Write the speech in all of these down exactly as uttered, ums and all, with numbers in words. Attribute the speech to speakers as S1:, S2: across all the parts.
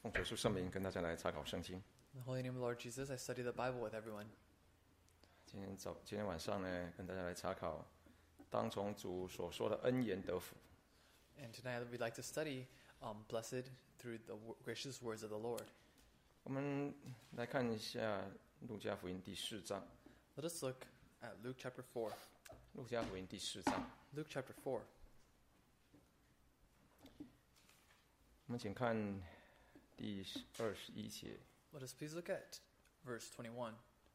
S1: 奉主耶稣圣名跟大家来查考圣经。
S2: In the holy name of the Lord Jesus, I study the Bible with everyone.
S1: 今天早今天晚上呢，跟大家来查考当从主所说的恩言得福。
S2: And tonight we'd like to study um, Blessed through the w- gracious words of the Lord.
S1: 我们来看一下路加福音第四章。
S2: Let us look at Luke chapter four.
S1: 路加福音第四章，
S2: Luke chapter four.
S1: 我们请看第二十一节。
S2: Let us please look at verse twenty-one.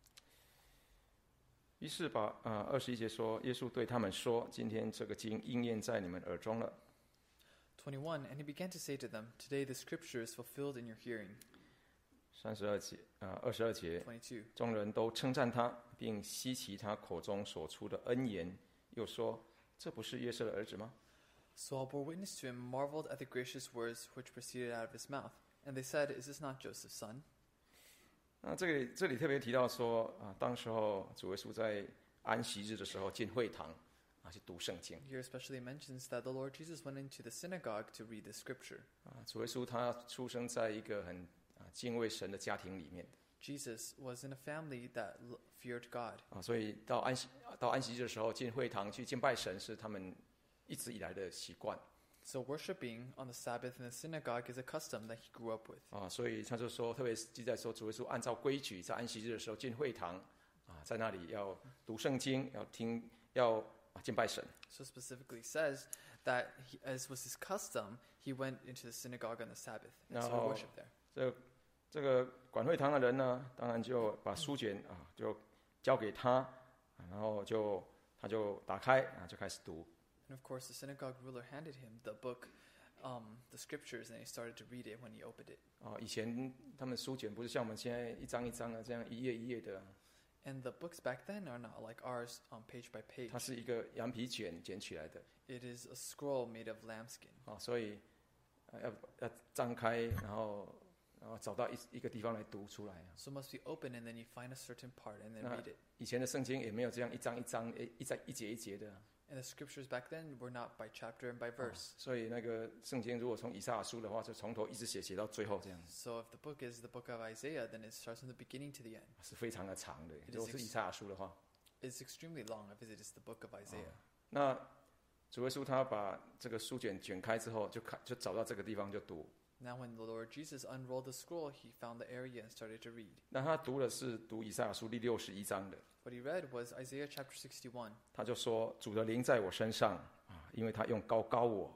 S1: 于是把呃二十一节说，耶稣对他们说：“今天这个经应验在你们耳中了。”
S2: twenty-one, and he began to say to them, Today the scripture is fulfilled in your hearing.
S1: 三十二节呃二十二节，
S2: twenty-two.
S1: 众人都称赞他，并稀奇他口中所出的恩言，又说：“这不是约瑟的儿子吗？”
S2: So all bore witness to him, marveled at the gracious words which proceeded out of his mouth. And they said, Is this not Joseph's son?
S1: 那这里这里特别提到说啊，当时候主耶稣在安息日的时候进会堂啊去读圣经
S2: Here especially mentions that the Lord Jesus went into the synagogue to read the scripture.
S1: 啊。主耶稣他出生在一个很啊敬畏神的家庭里面
S2: Jesus was in a family that l- feared God.
S1: 啊，所以到安息到安息日的时候进会堂去敬拜神是他们一直以来的习惯
S2: So worshiping on the Sabbath in the synagogue is a custom that he grew up with.
S1: 啊，所以他就说，特别记载说主耶稣按照规矩在安息日的时候进会堂啊，在那里要读圣经，要听要啊敬拜神。
S2: So specifically says that, he, as was his custom, he went into the synagogue on the Sabbath and started
S1: No.
S2: worship there.
S1: 这这个管会堂的人呢，当然就把书卷啊就交给他，啊然后就他就打开啊就开始读
S2: And of course, the synagogue ruler handed him the book, um, the scriptures, and he started to read it when he opened it.
S1: 啊。以前他们书卷不是像我们现在一张一张的这样一页一页的，
S2: And the books back then are not like ours, um, page by page.
S1: 它是一个羊皮卷卷起来的
S2: It is a scroll made of lambskin.
S1: 啊，所以啊要要张开，然后然后找到一一个地方来读出来啊。
S2: So it must be open, and then you find a certain part and then
S1: No.
S2: read it.
S1: 以前的圣经也没有这样一张一张、一一张一节一节的，
S2: And the scriptures back then were not by chapter and by verse.
S1: 所以那个圣经如果从以赛亚书的话，就从头一直写写到最后，这样
S2: So if the book is the book of Isaiah, then it starts from the beginning to the end.
S1: 是非常的长的。
S2: is
S1: 如果是以赛亚书的话，
S2: It's extremely long if it is the book of Isaiah.
S1: 那主耶稣他把这个书卷卷开之后，就看就找到这个地方就读。
S2: Now when the Lord Jesus unrolled the scroll, he found the area and started to read.
S1: 那他读的是读以赛亚书第六十一章的，
S2: What he read was Isaiah chapter sixty-one.
S1: 他就说：“主的灵在我身上啊，因为他用高高我，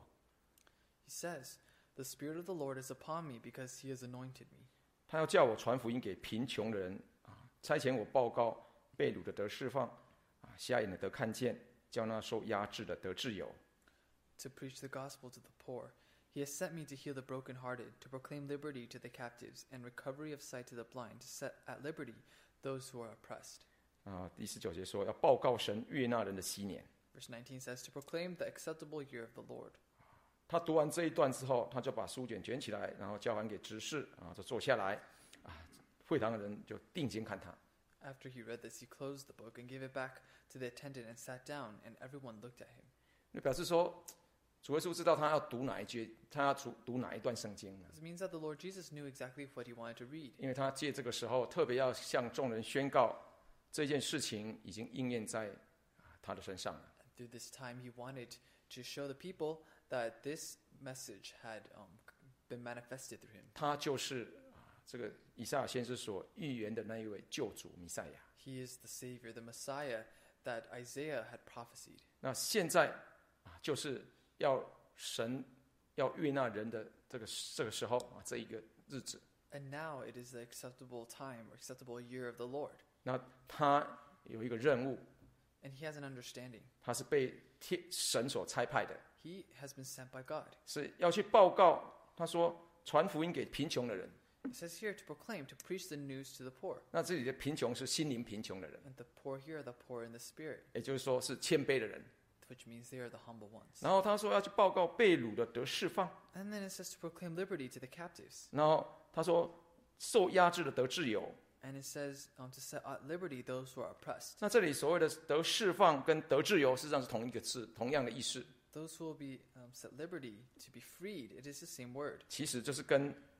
S2: He says, The Spirit of the Lord is upon me because he has anointed me.
S1: 他要叫我传福音给贫穷的人啊，差遣我报告被掳的得释放啊，瞎眼的得看见，叫那受压制的得自由。”
S2: To preach the gospel to the poor. He has sent me to heal the brokenhearted, to proclaim liberty to the captives, and recovery of sight to the blind, to set at liberty those who are oppressed.
S1: 啊，第十九节说要报告神悦纳人的禧年。
S2: Verse nineteen says, To proclaim the acceptable year of the Lord.
S1: 他读完这一段之后，他就把书卷卷起来，然后交还给执事啊，就坐下来啊，会堂的人就定睛看他。
S2: After he read this, he closed the book and gave it back to the attendant and sat down, and everyone looked at him.
S1: 那表示说，主耶稣知道他要读哪一节，他要读读哪一段圣经呢？
S2: This means that the Lord Jesus knew exactly what he wanted to read.
S1: 因为他借这个时候特别要向众人宣告这件事情已经应验在啊他的身上了。
S2: Through this time, he wanted to show the people that this message had um, been manifested through him.
S1: 他就是啊这个以赛亚先知所预言的那一位救主弥赛亚。
S2: He is the Savior, the Messiah that Isaiah had prophesied.
S1: 那现在啊，就是要神要悦纳人的这个这个时候啊，这一个日子，
S2: And now it is the acceptable time or acceptable year of the Lord.
S1: 那他有一个任务，
S2: And he has an understanding.
S1: 他是被天神所差派的，
S2: He has been sent by God.
S1: 是要去报告。他说传福音给贫穷的人。
S2: It says here to proclaim, to preach the news to the poor.
S1: 那这里的贫穷是心灵贫穷的人，
S2: And the poor here are the poor in the spirit,
S1: 也就是说是谦卑的人。
S2: which means they are the humble ones.
S1: 然后他说要去报告被掳的得释放，
S2: And then it says to proclaim liberty to the captives.
S1: 然后他说受压制的得自由。
S2: And it says um, to set at liberty those who are oppressed.
S1: 那这里所谓的得释放跟得自由，实际上是同一个字，同样的意思。
S2: Those who will be um, set liberty, to be freed, it is the same word.
S1: 其实就是跟啊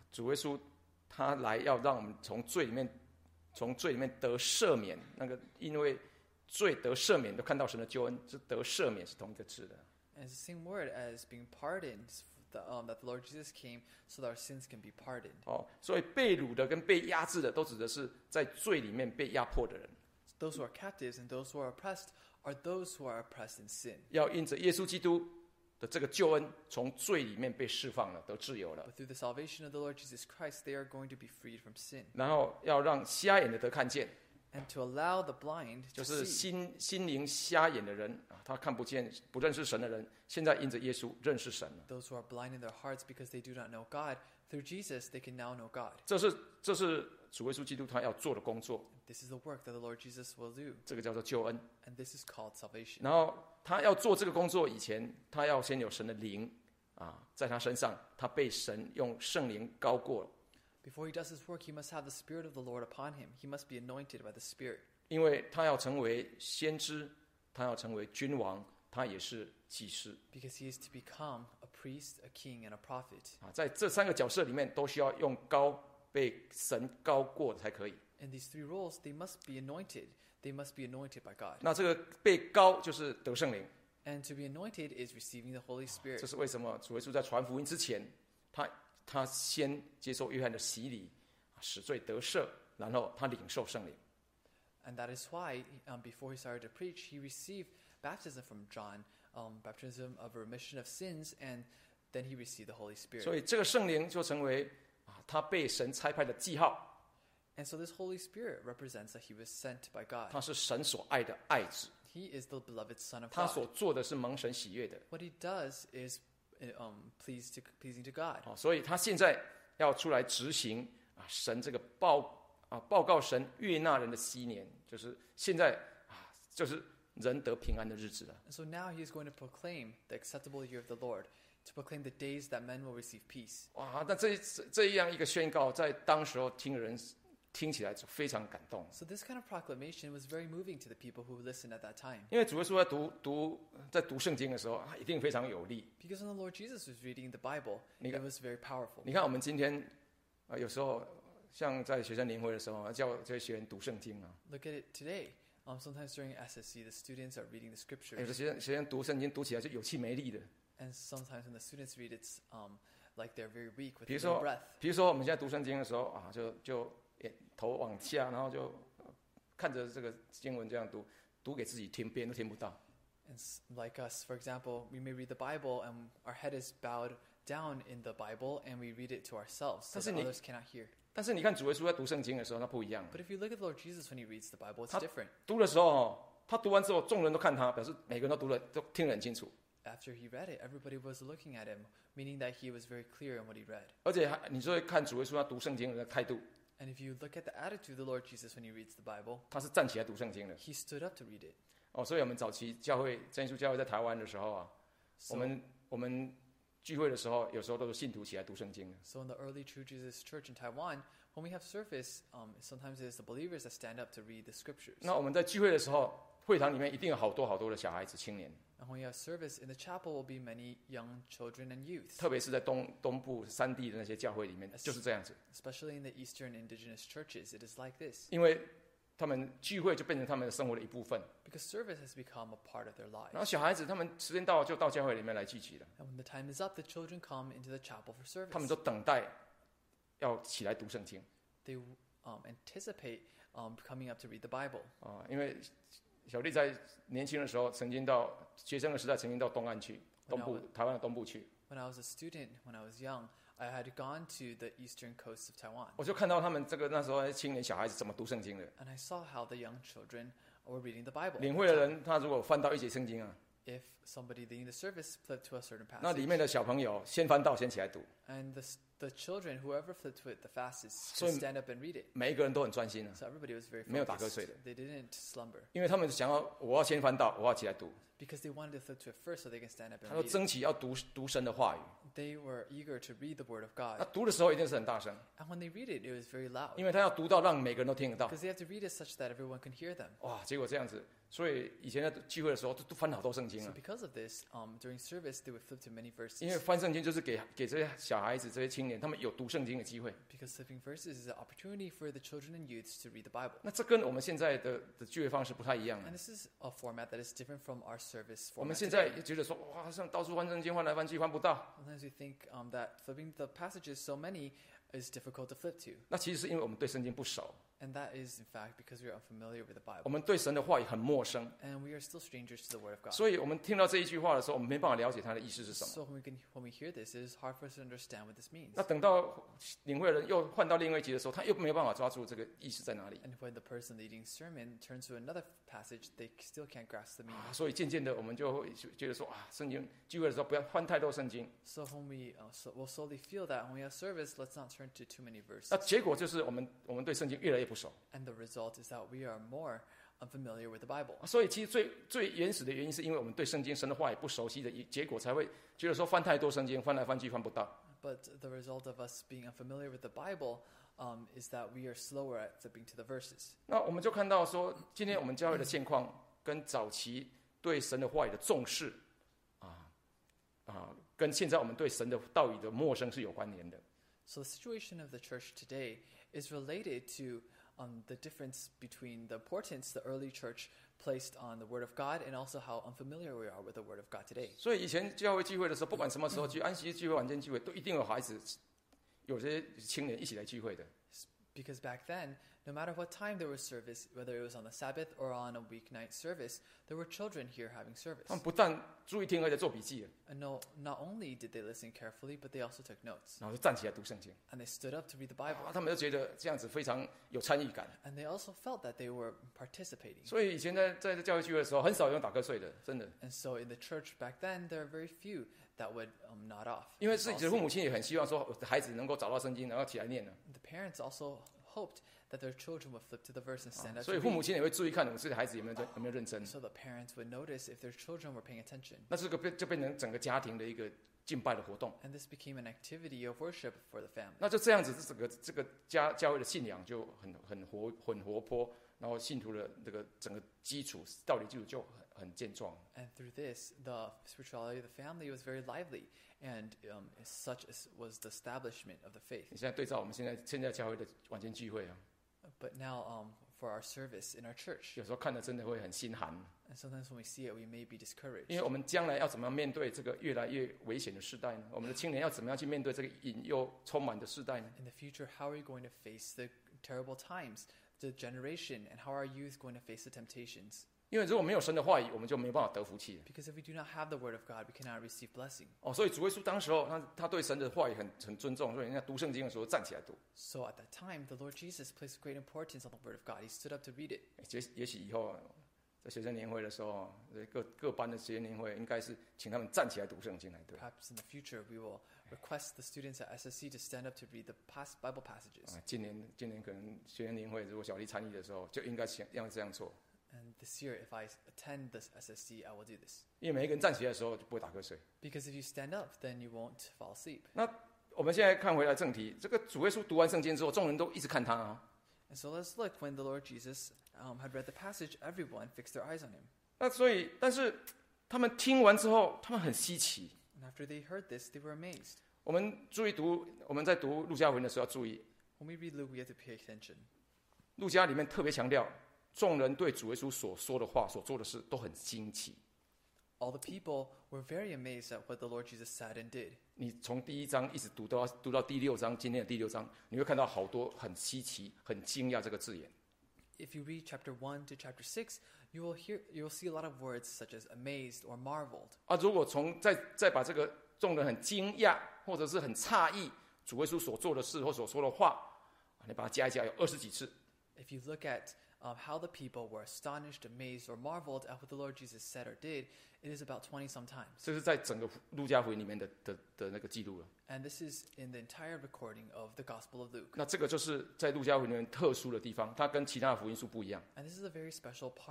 S1: 主耶稣他来要让我们从罪里面，从罪里面得赦免。那个因为罪得赦免，都看到神的救恩，是得赦免是同一个字的。
S2: And it's the same word as being pardoned, the, um, that the Lord Jesus came so that our sins can be pardoned.
S1: 哦，所以被掳的跟被压制的，都指的是在罪里面被压迫的人。
S2: Those who are captives and those who are oppressed are those who are oppressed in sin.
S1: 要因着耶稣基督的这个救恩，从罪里面被释放了，得自由了。
S2: But through the salvation of the Lord Jesus Christ, they are going to be freed from sin.
S1: 然后要让瞎眼的得看见，
S2: And to allow the blind
S1: 就
S2: to
S1: 是
S2: see.
S1: 心心灵瞎眼的人啊，他看不见、不认识神的人，现在因着耶稣认识神了。
S2: Those who are blind in their hearts because they do not know God, through Jesus they can now know God.
S1: 这是这是主耶稣基督他要做的工作，
S2: This is the work that the Lord Jesus will do.
S1: 这个叫做救恩。
S2: And this is called salvation.
S1: 然后他要做这个工作以前，他要先有神的灵啊，在他身上，他被神用圣灵高过，
S2: Before he does his work, he must have the Spirit of the Lord upon him. He must be anointed by the Spirit.
S1: 因为他要成为先知，他要成为君王，他也是祭司
S2: Because he is to become a priest, a king, and a prophet.
S1: 啊。在这三个角色里面，都需要用高被神高过才可以。
S2: In these three roles, they must be anointed. They must be anointed by God.
S1: 那这个被高就是得圣灵，
S2: And to be anointed is receiving the Holy
S1: 这
S2: Spirit.
S1: 是为什么主耶稣在传福音之前，他他先接受约翰的洗礼，使罪得赦，然后他领受圣灵。
S2: And that is why, um, before he started to preach, he received baptism from John, um, baptism of remission of sins, and then he received the Holy Spirit.
S1: 所以这个圣灵就成为啊，他被神差派的记号，
S2: And so this Holy Spirit represents that he was sent by God.
S1: 他是神所爱的爱子，
S2: He is the beloved Son of
S1: 他
S2: God.
S1: 所做的是蒙神喜悦的。
S2: What he does is um, pleased to, pleasing to God.
S1: 哦，所以他现在要出来执行啊，神这个报啊报告神悦纳人的禧年，就是现在啊，就是人得平安的日子了。
S2: And so now he is going to proclaim the acceptable year of the Lord, to proclaim the days that men will receive peace.
S1: 哇，那这这这样一个宣告，在当时候听的人听起来就非常感动，
S2: So this kind of proclamation was very moving to the people who listened at that time.
S1: 因为主耶稣在读读在读圣经的时候，啊一定非常有力。
S2: Because when the Lord Jesus was reading the Bible, it was very powerful.
S1: 你看我们今天啊，有时候像在学生年会的时候啊，叫这些学员读圣经啊，
S2: Look at it today. Um, sometimes during S S C, the students are reading the
S1: 有的
S2: scriptures.
S1: 学生学生读圣经读起来就有气没力的。
S2: And sometimes when the students read, it's um, like they're very weak with
S1: 比如
S2: no
S1: 说
S2: breath.
S1: 比如说我们现在读圣经的时候啊，就就眼头往下，然后就呃看着这个经文这样读，读给自己听，别人都听不到。
S2: And s- like us, for example, we may read the Bible and our head is bowed down in the Bible and we read it to ourselves so
S1: 但是
S2: that
S1: 你-
S2: others cannot hear.
S1: 但是你看主耶稣在读圣经的时候，那不一样。
S2: But if you look at the Lord Jesus when he reads the Bible, it's
S1: 他-
S2: different.
S1: 读的时候哦，他读完之后，众人都看他，表示每个人都读了，都听得很清楚。
S2: After he read it, everybody was looking at him, meaning that he was very clear in what he read.
S1: 而且还你就会看主耶稣他读圣经的态度，
S2: And if you look at the attitude of the Lord Jesus when he reads the Bible,
S1: 他是站起来读圣经的。
S2: he stood up to read it.
S1: 哦，所以我们早期教会真耶稣教会在台湾的时候啊，
S2: So,
S1: 我们我们聚会的时候，有时候都是信徒起来读圣经的。
S2: so in the early True Jesus Church in Taiwan, when we have service, um, sometimes it is the believers that stand up to read the scriptures.
S1: 那我们在聚会的时候，会堂里面一定有好多好多的小孩子、青年，
S2: And when we have service in the chapel, will be many young children and youth,
S1: 特别是在东东部山地的那些教会里面，就是这样子。
S2: especially in the Eastern indigenous churches. It is like this
S1: 因为他们聚会就变成他们的生活的一部分。
S2: because service has become a part of their
S1: 然后
S2: lives.
S1: 小孩子他们时间到了就到教会里面来聚集了，
S2: And when the time is up, the children come into the chapel for service.
S1: 他们都等待要起来读圣经
S2: They um, anticipate um, coming up to read the Bible.
S1: 啊，因为小弟在年轻的时候曾经到学生的时代曾经到东岸去，东部台湾的东部去，
S2: When I was a student, when I was young, I had gone to the eastern coast of Taiwan.
S1: 我就看到他们这个那时候青年小孩子怎么读圣经的。
S2: And I saw how the young children were reading the Bible.
S1: 领会的人他如果翻到一节圣经啊，
S2: If somebody leading the service flipped to a certain
S1: 那里
S2: passage,
S1: 面的小朋友先翻到先起来读，
S2: and the, s- the children, whoever flipped to it the fastest,
S1: So-
S2: would stand up and read it.
S1: 每一个人都很专心啊，
S2: So everybody was very
S1: 没有打瞌睡
S2: focused.
S1: 的。
S2: They didn't slumber
S1: 因为他们想要我要先翻到，我要起来读。
S2: because they wanted to flip to it first so they can stand up
S1: 他
S2: and
S1: 说
S2: read it.
S1: 争取要读读神的话语。
S2: They were eager to read the Word of
S1: 那
S2: God.
S1: 读的时候一定是很大声，
S2: And when they read it, it was very loud.
S1: 因为他要读到让每个人都听得到。
S2: Because they have to read it such that everyone can hear them.
S1: 哇，结果这样子，所以以前在聚会的时候都都翻好多圣经
S2: So
S1: 啊。
S2: because of this, um, during service, they would flip to many
S1: 因为
S2: verses.
S1: 翻圣经就是给给这些小孩子、这些青年，他们有读圣经的机会。
S2: Because flipping verses is an opportunity for the children and youths to read the Bible.
S1: 那这跟我们现在的的聚会方式不太一样
S2: And
S1: 啊。
S2: this is a format that is different from our service
S1: 我们
S2: format
S1: 现在
S2: today.
S1: 也觉得说，哇，像到处翻圣经，翻来翻去翻不到。
S2: Sometimes we think um, that flipping the passages so many is difficult to flip to.
S1: 那其实是因为我们对圣经不熟，
S2: And that is, in fact, because we are unfamiliar with the
S1: 我
S2: Bible.
S1: 们对神的话语很陌生，
S2: And we are still strangers to the Word of God.
S1: 所以我们听到这一句话的时候，我们没办法了解它的意思是什么。
S2: So when we, can, when we hear this, it is hard for us to understand what this means.
S1: 那等到领会的人又换到另外一集的时候，他又没有办法抓住这个意思在哪里。
S2: And when the person leading sermon turns to another passage, they still can't grasp the meaning.
S1: 啊所以渐渐的，我们就会觉得说啊，圣经聚会的时候不要翻太多圣经。
S2: So when we uh, so we'll slowly feel that when we have service, let's not turn to too many verses.
S1: 那结果就是我们我们对圣经越来越不熟。
S2: And the result is that we are more unfamiliar with the Bible.
S1: 所以其实最最原始的原因，是因为我们对圣经神的话也不熟悉的结果，才会觉得说翻太多圣经，翻来翻去翻不到。
S2: But the result of us being unfamiliar with the Bible um, is that we are slower at flipping to the verses.
S1: 那我们就看到说，今天我们教会的现况跟早期对神的话语的重视啊啊，跟现在我们对神的道语的陌生是有关联的。
S2: So the situation of the church today is related to um, the difference between the importance the early church placed on the Word of God and also how unfamiliar we are with the Word of God today.
S1: 所以以前教会聚会的时候，不管什么时候聚，安息聚会、晚间聚会，都一定有孩子，有些青年一起来聚会的。
S2: Because back then, no matter what time there was service, whether it was on the Sabbath or on a weeknight service, there were children here having service.
S1: 他们不但注意听，而且做笔记，
S2: And no, not only did they listen carefully, but they also took notes.
S1: 然后就站起来读圣经。
S2: And they stood up to read the
S1: 啊
S2: Bible.
S1: 他们就觉得这样子非常有参与感。
S2: And they also felt that they were participating.
S1: 所以以前在在教会聚会的时候，很少有人打瞌睡的，真的。
S2: And so in the church back then, there are very few that would um, nod off.
S1: 因为
S2: and
S1: 自
S2: fall
S1: 己的父
S2: asleep.
S1: 母亲也很希望说，孩子能够找到圣经，然后起来念了。
S2: The parents also hoped that their children would flip to the verse and stand up
S1: 所以
S2: to
S1: 父母
S2: read.
S1: 亲也会注意看我们自己的孩子有没有在有没有认真。
S2: So the parents would notice if their children were paying attention.
S1: 那这个变就变成整个家庭的一个敬拜的活动。
S2: And this became an activity of worship for the family.
S1: 那就这样子，这整个这个家教会的信仰就很很活很活泼，然后信徒的这个整个基础道理基础就很很健壮。
S2: And through this, the spirituality of the family was very lively, and um, such as was the establishment of the faith.
S1: 你现在对照我们现在现在教会的晚间聚会啊，
S2: But now, um, for our service in our church,
S1: 有时候看的真的会很心寒，
S2: and sometimes when we see it, we may be discouraged.
S1: 因为我们将来要怎么样面对这个越来越危险的时代呢？我们的青年要怎么样去面对这个引诱充满的时代呢？
S2: In the future, how are we going to face the terrible times, the generation, and how are our youth going to face the temptations?
S1: 因为如果没有神的话语，我们就没有办法得福气了。
S2: Because if we do not have the Word of God, we cannot receive blessing.
S1: 哦，所以主耶稣当时候他他对神的话语很很尊重，所以人家读圣经的时候站起来读。
S2: So at that time, the Lord Jesus placed great importance on the Word of God. He stood up to read it.
S1: 也也许以后在学生年会的时候，各各班的学生年会应该是请他们站起来读圣经来读。
S2: Perhaps in the future, we will request the students at S S C to stand up to read the past Bible passages.
S1: 啊，今年今年可能学生年会如果小丽参与的时候，就应该想要这样做。
S2: And this year, if I attend this S S C, I will do this.
S1: 因为每一个人站起来的时候就不会打瞌睡。
S2: Because if you stand up, then you won't fall asleep.
S1: 那我们现在看回来正题，这个主耶稣读完圣经之后，众人都一直看他啊。
S2: And so let's look. When the Lord Jesus um, had read the passage, everyone fixed their eyes on him.
S1: 那所以，但是他们听完之后，他们很稀奇。
S2: And after they heard this, they were amazed.
S1: 我们注意读，我们在读路加福音的时候要注意，
S2: When we read Luke, we have to pay attention.
S1: 路加里面特别强调，众人对主耶稣所说的话、所做的事都很惊奇。
S2: All the people were very amazed at what the Lord Jesus said and did.
S1: 你从第一章一直读到读到第六章，今天的第六章，你会看到好多很稀奇、很惊讶这个字眼。
S2: If you read chapter one to chapter six, you will hear, you will see a lot of words such as amazed or marveled.
S1: 啊，如果从再再把这个众人很惊讶或者是很诧异主耶稣所做的事或所说的话，你把它加一加，有二十几次。
S2: If you look at um, how the people were astonished, amazed, or marveled at what the Lord Jesus said or did, it is about twenty sometimes.
S1: 这是在整个路加福音里面的的的那个记录了。
S2: And this is in the entire recording of the Gospel of Luke.
S1: 那这个就是在路加福音里面特殊的地方，它跟其他的福音书不一样。
S2: And this is a very special part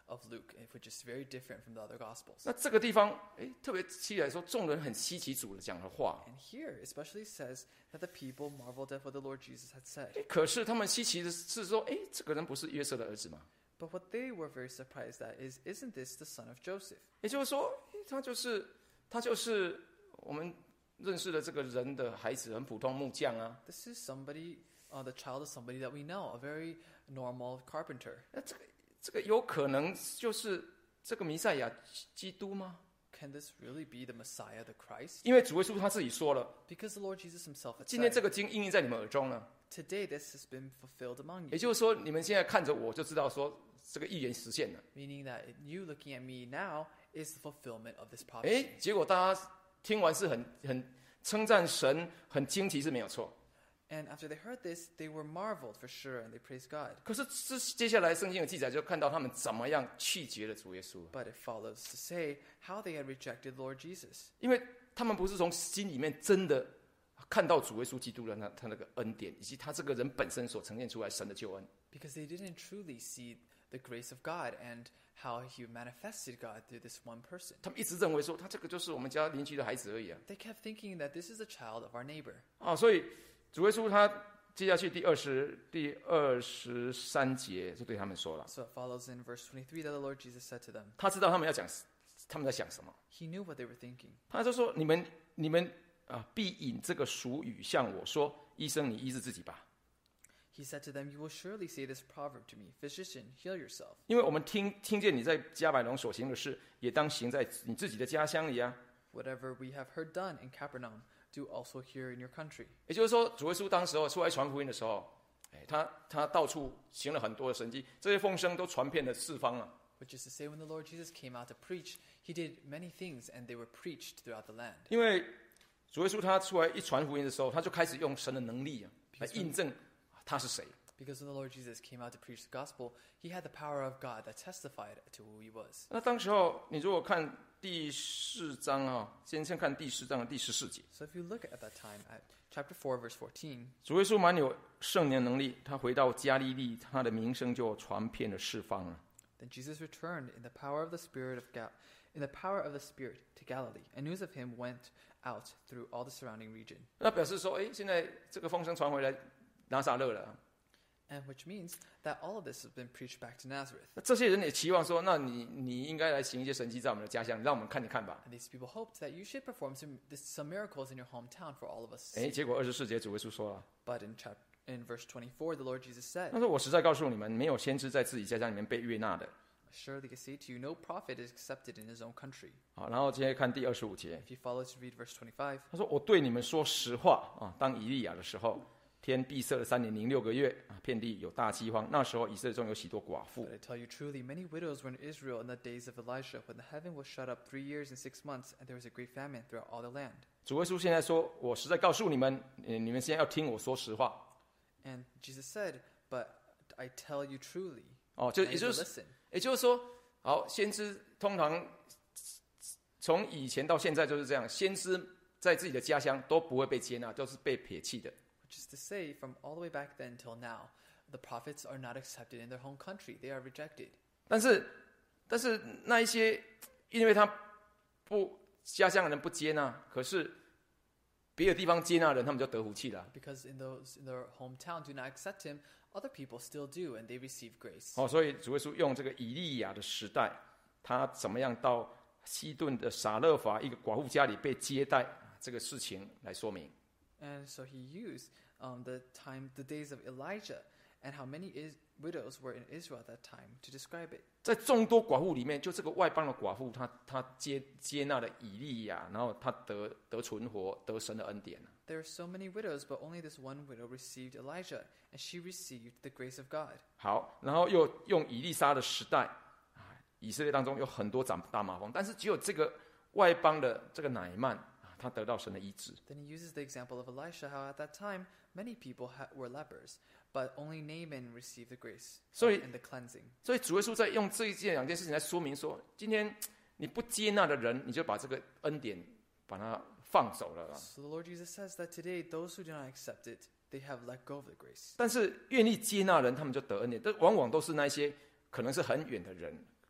S2: of Luke, which is very different from the other Gospels.
S1: 那这个地方，哎，特别起来说，众人很稀奇主的讲的话。
S2: And here especially says that the people marveled at what the Lord Jesus had said.
S1: 诶可是他们稀奇的是说，哎，这个人不是约瑟的儿子吗？
S2: But what they were very surprised at is, isn't this the son of Joseph?
S1: 也就是说，诶他就是他就是我们认识的这个人的孩子，很普通木匠啊。
S2: This is somebody, uh, the child of somebody that we know, a very normal carpenter.
S1: 那这个这个有可能就是这个弥赛亚基督吗？
S2: Can this really be the Messiah, the Christ?
S1: 因为主耶稣他自己说了，
S2: Because the Lord Jesus himself had
S1: 今天
S2: said,
S1: 这个经应验在你们耳中了。
S2: today this has been fulfilled among
S1: 也
S2: you.
S1: 就是说，你们现在看着我就知道说这个预言实现了。
S2: Meaning that you looking at me now is the fulfillment of this prophecy.
S1: 哎，结果大家听完是很很称赞神，很惊奇是没有错。
S2: And after they heard this, they were marveled for sure, and they praised God.
S1: 可是这接下来圣经的记载就看到他们怎么样拒绝了主耶稣，
S2: But it follows to say how they had rejected Lord Jesus.
S1: 因为他们不是从心里面真的看到主耶稣基督的那他那个恩典，以及他这个人本身所呈现出来神的救恩。
S2: Because they didn't truly see the grace of God and how he manifested God through this one person.
S1: 他们一直认为说他这个就是我们家邻居的孩子而已啊。
S2: They kept thinking that this is the child of our neighbor.
S1: 啊，所以主耶稣他接下去第二十第二十三节就对他们说了，
S2: So it follows in verse twenty-three that the Lord Jesus said to them.
S1: 他知道他们要讲他们在想什么，
S2: He knew what they were thinking.
S1: 他就说你们你们啊必引这个俗语向我说，医生你医治自己吧。
S2: He said to them, you will surely say this proverb to me, physician, heal yourself.
S1: 因为我们听听见你在加百农所行的事，也当行在你自己的家乡里啊。
S2: Whatever we have heard done in Capernaum, do also here in your country.
S1: 也就是说，主耶稣当时候出来传福音的时候，哎，他他到处行了很多的神迹，这些风声都传遍了四方了。
S2: Which is to say, when the Lord Jesus came out to preach, he did many things and they were preached throughout the land.
S1: 因为主耶稣他出来一传福音的时候，他就开始用神的能力啊来印证他是谁。
S2: Because when the Lord Jesus came out to preach the gospel, he had the power of God that testified to who he was.
S1: 那当时候，你如果看第四章啊，先先看第四章的第十四节，
S2: So if you look at that time at chapter four, verse fourteen,
S1: 主耶稣满有圣灵的能力，他回到加利利，他的名声就传遍了四方了。
S2: then Jesus returned in the power of the Spirit of Gal- in the power of the Spirit to Galilee, and news of him went out through all the surrounding region.
S1: 那表示说，哎，现在这个风声传回来拿撒勒了。
S2: And which means that all of this has been preached back to Nazareth.
S1: 那这些人也期望说，那你你应该来行一些神迹在我们的家乡，让我们看一看吧。
S2: And these people hoped that you should perform some, this, some miracles in your hometown for all of us. to
S1: 哎，
S2: see.
S1: 结果二十四节主耶稣说了，
S2: But in, chap- in verse twenty-four, the Lord Jesus said,
S1: 他说我实在告诉你们，没有先知在自己家乡里面被悦纳的。
S2: Surely I say to you, no prophet is accepted in his own country.
S1: 好，然后接着看第二十五节，
S2: If you follow to read verse twenty-five,
S1: 他说我对你们说实话啊，当以利亚的时候，天闭塞了三年零六个月啊，遍地有大饥荒。那时候以色列中有许多寡妇
S2: but I tell you truly, many widows were in Israel in the days of Elijah, when the heaven was shut up three years and six months, and there was a great famine throughout all the land.
S1: 主耶稣现在说，我实在告诉你们，呃你们现在要听我说实话
S2: And Jesus said, but I tell you truly,
S1: 哦，就
S2: and
S1: 也
S2: you
S1: 就是
S2: listen.
S1: 也就是说，好，先知通常从以前到现在就是这样，先知在自己的家乡都不会被接纳，都是被撇弃的。
S2: Which is to say, from all the way back then till now, the prophets are not accepted in their home country. They are rejected.
S1: 但是，但是那一些，因为他不家乡的人不接纳，可是别的地方接纳人，他们就得福气了。
S2: Because in those in their hometown do not accept him, other people still do, and they receive grace.
S1: 哦，所以主耶稣用这个以利亚的时代，他怎么样到西顿的撒勒法一个寡妇家里被接待这个事情来说明。
S2: And so he used um, the time, the days of Elijah, and how many is, widows were in Israel at that time to describe it.
S1: 在众多寡妇里面，就这个外邦的寡妇，她她接接纳了以利亚，然后她得得存活，得神的恩典。
S2: There are so many widows, but only this one widow received Elijah, and she received the grace of God.
S1: 好，然后又用以利沙的时代，啊，以色列当中有很多长大麻风，但是只有这个外邦的这个乃曼啊，他得到神的医治。
S2: Then he uses the example of Elisha, how at that time many people ha- were lepers, but only Naaman received the grace uh,
S1: 所以-
S2: and the cleansing.
S1: 所以主耶稣在用这一件两件事情来说明说，今天你不接纳的人，你就把这个恩典把它放走了啦。
S2: So the Lord Jesus says that today, those who do not accept it, they have let go of the grace.
S1: 但是愿意接纳人，他们就得恩典。这往往都是那些可能是很远的人，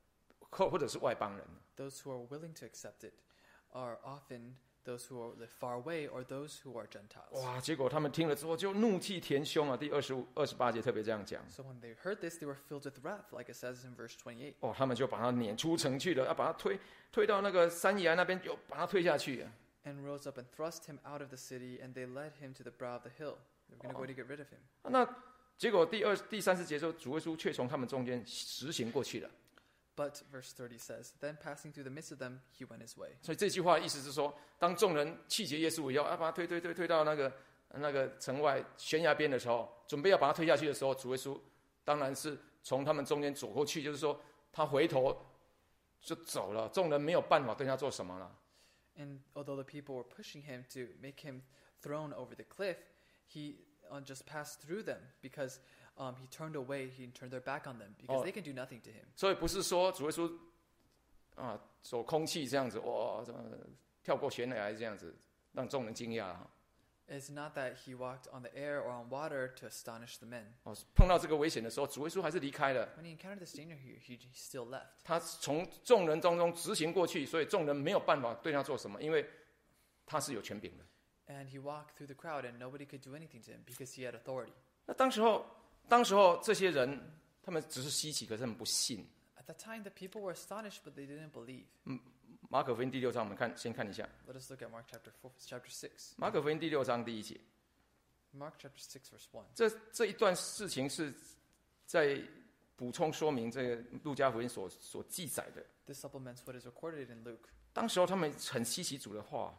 S1: 或或者是外邦人。
S2: Those who are willing to accept it are often those who are live far away or those who are Gentiles.
S1: 哇！结果他们听了之后就怒气填胸啊！第二十五、二十八节特别这样讲。
S2: So when they heard this, they were filled with wrath, like it says in verse twenty-eight.
S1: 哦，他们就把他撵出城去了，要把他推推到那个山崖那边，又把他推下去。
S2: And rose up and thrust him out of the city, and they led him to the brow of the hill. They were going to go to get rid of him.
S1: 那结果第二、第三十节说，主耶稣却从他们中间实行过去了。
S2: But verse thirty says, Then passing through the midst of them, he went his way.
S1: 所以这句话的意思是说，当众人气结耶稣以后，要把他推推推推到那个那个城外悬崖边的时候，准备要把他推下去的时候，主耶稣当然是从他们中间走过去，就是说他回头就走了，众人没有办法对他做什么了。
S2: And although the people were pushing him to make him thrown over the cliff, he uh, just passed through them because um, he turned away, he turned their back on them because
S1: Oh.
S2: they can do nothing to him.
S1: 所以不是说主耶稣啊走空气这样子，哇，这么跳过悬崖这样子，让众人惊讶啊。
S2: It's not that he walked on the air or on water to astonish the men.
S1: 哦，碰到这个危险的时候，主耶稣还是离开了。
S2: When he encountered this danger here, he, he still left.
S1: 他从众人当中直行过去，所以众人没有办法对他做什么，因为他是有权柄的。
S2: And he walked through the crowd and nobody could do anything to him because he had authority.
S1: 那当时候，当时候这些人，他们只是稀奇，可是他们不信。
S2: At that time, the people were astonished, but they didn't believe.
S1: 马可福音第六章，我们看先看一下。
S2: Let us look at Mark chapter four, chapter six.
S1: 马可福音第六章第一节，
S2: Mark chapter six, verse one.
S1: 这这一段事情是在补充说明这个路加福音所所记载的。
S2: This supplements what is recorded in Luke.
S1: 当时候他们很稀奇主的话，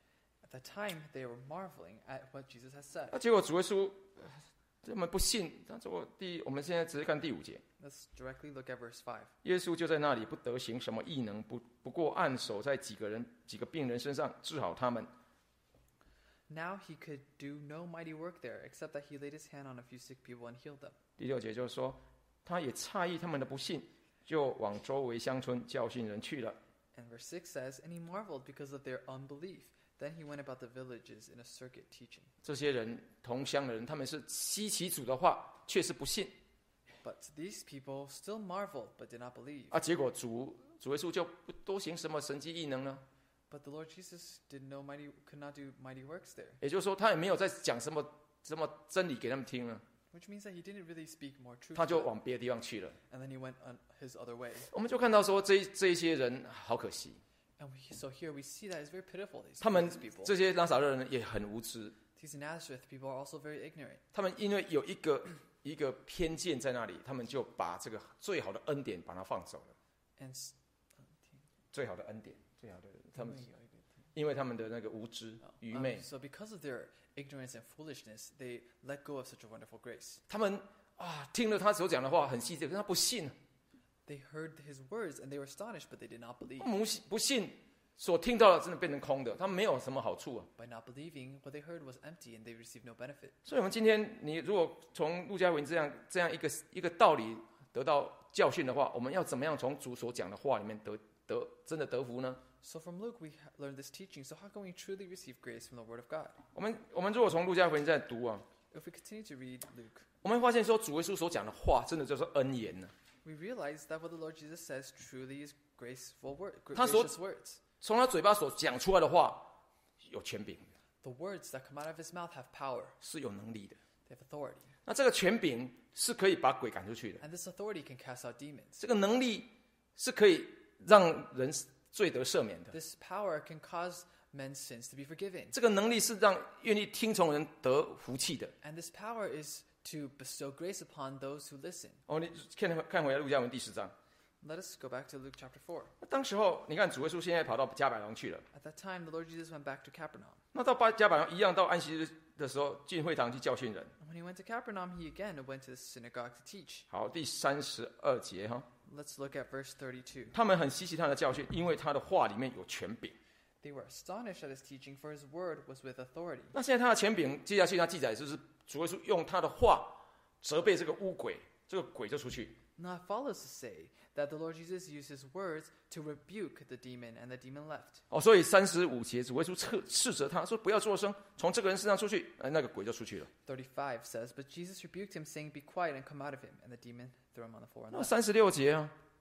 S2: At that time, they were marveling at what Jesus had said.
S1: 那结果主耶稣呃他们不信。那结果第我们现在直接看第五节。
S2: Let's directly look at verse five.
S1: 耶稣就在那里不得行什么异能，不不过按手在几个人几个病人身上治好他们。
S2: Now he could do no mighty work there, except that he laid his hand on a few sick people and healed them.
S1: 第六节就是说，他也诧异他们的不信，就往周围乡村教训人去了。
S2: And verse six says, And he marveled because of their unbelief. Then he went about the villages in a circuit teaching.
S1: 这些人同乡的人，他们是稀奇主的话，却是不信
S2: But these people still marveled, but did not believe.
S1: 啊。结果主主耶稣就不多行什么神迹异能呢？
S2: But the Lord Jesus did no mighty, could not do mighty works there.
S1: 也就是说，他也没有在讲什么什么真理给他们听了，
S2: Which means that he didn't really speak more truth.
S1: 他
S2: to
S1: 就
S2: them.
S1: 往别的地方去了。
S2: And then he went on his other way.
S1: 我们就看到说，这这一些人好可惜，
S2: And we, so here we see that it's very pitiful, these,
S1: 他们
S2: these people.
S1: 这些拿撒勒人也很无知。
S2: These Nazareth people are also very ignorant.
S1: 他们因为有一个一个偏见在那里，他们就把这个最好的恩典把它放走了。
S2: And s-
S1: 最好的恩典，最好的他们，因为他们的那个无知、愚
S2: um,
S1: 昧，
S2: so because of their ignorance and foolishness, they let go of such a wonderful grace.
S1: 他们啊听了他所讲的话很细致，可是他不信，
S2: They heard his words and they were astonished, but they did not believe.
S1: 不信不信，所听到的真的变成空的，他们没有什么好处啊。
S2: By not believing, what they heard was empty and they received no benefit.
S1: 所以，我们今天你如果从路加福音这样这样一个一个道理得到教训的话，我们要怎么样从主所讲的话里面得得真的得福呢？
S2: So from Luke, we ha- learned this teaching. So how can we truly receive grace from the Word of God?
S1: 我们我们如果从路加福音在读啊，
S2: If we continue to read Luke,
S1: 我们会发现说主耶稣所讲的话，真的就是恩言呢、
S2: we realize that what the Lord Jesus says truly is graceful word, gra-
S1: 他所-
S2: gracious words.
S1: 从他嘴巴所讲出来的话，有权柄的，
S2: The words that come out of his mouth have power.
S1: 是有能力的。
S2: They have authority.
S1: 那这个权柄是可以把鬼赶出去的，
S2: And this authority can cast out demons.
S1: 这个能力是可以让人罪得赦免的，
S2: This power can cause men's sins to be forgiven.
S1: 这个能力是让愿意听从人得福气的。
S2: And this power is to bestow grace upon those who listen.
S1: 哦，你看看回来路加文第十章，
S2: Let us go back to Luke chapter four.
S1: 那当时候你看主耶稣现在跑到加百农去了，
S2: At that time, the Lord Jesus went back to Capernaum.
S1: 那到巴加百农一样到安息日的时候进会堂去教训人。
S2: And when he went to Capernaum, he again went to the synagogue to teach.
S1: 好，第三十二节哈，
S2: Let's look at verse thirty-two.
S1: 他们很稀奇他的教训，因为他的话里面有权柄。
S2: They were astonished at his teaching, for his word was with authority.
S1: 那现在他的权柄，接下去他记载就是主耶稣用他的话责备这个污鬼，这个鬼就出去。
S2: Now it follows to say that the Lord Jesus used his words to rebuke the demon, and the demon left.
S1: 哦，所以三十五节主耶稣斥斥责他说：“不要作声，从这个人身上出去。”呃，那个鬼就出去了。
S2: thirty-five says, But Jesus rebuked him, saying, Be quiet and come out of him. And the demon threw him on the floor and
S1: 那
S2: left.
S1: 三十六节啊，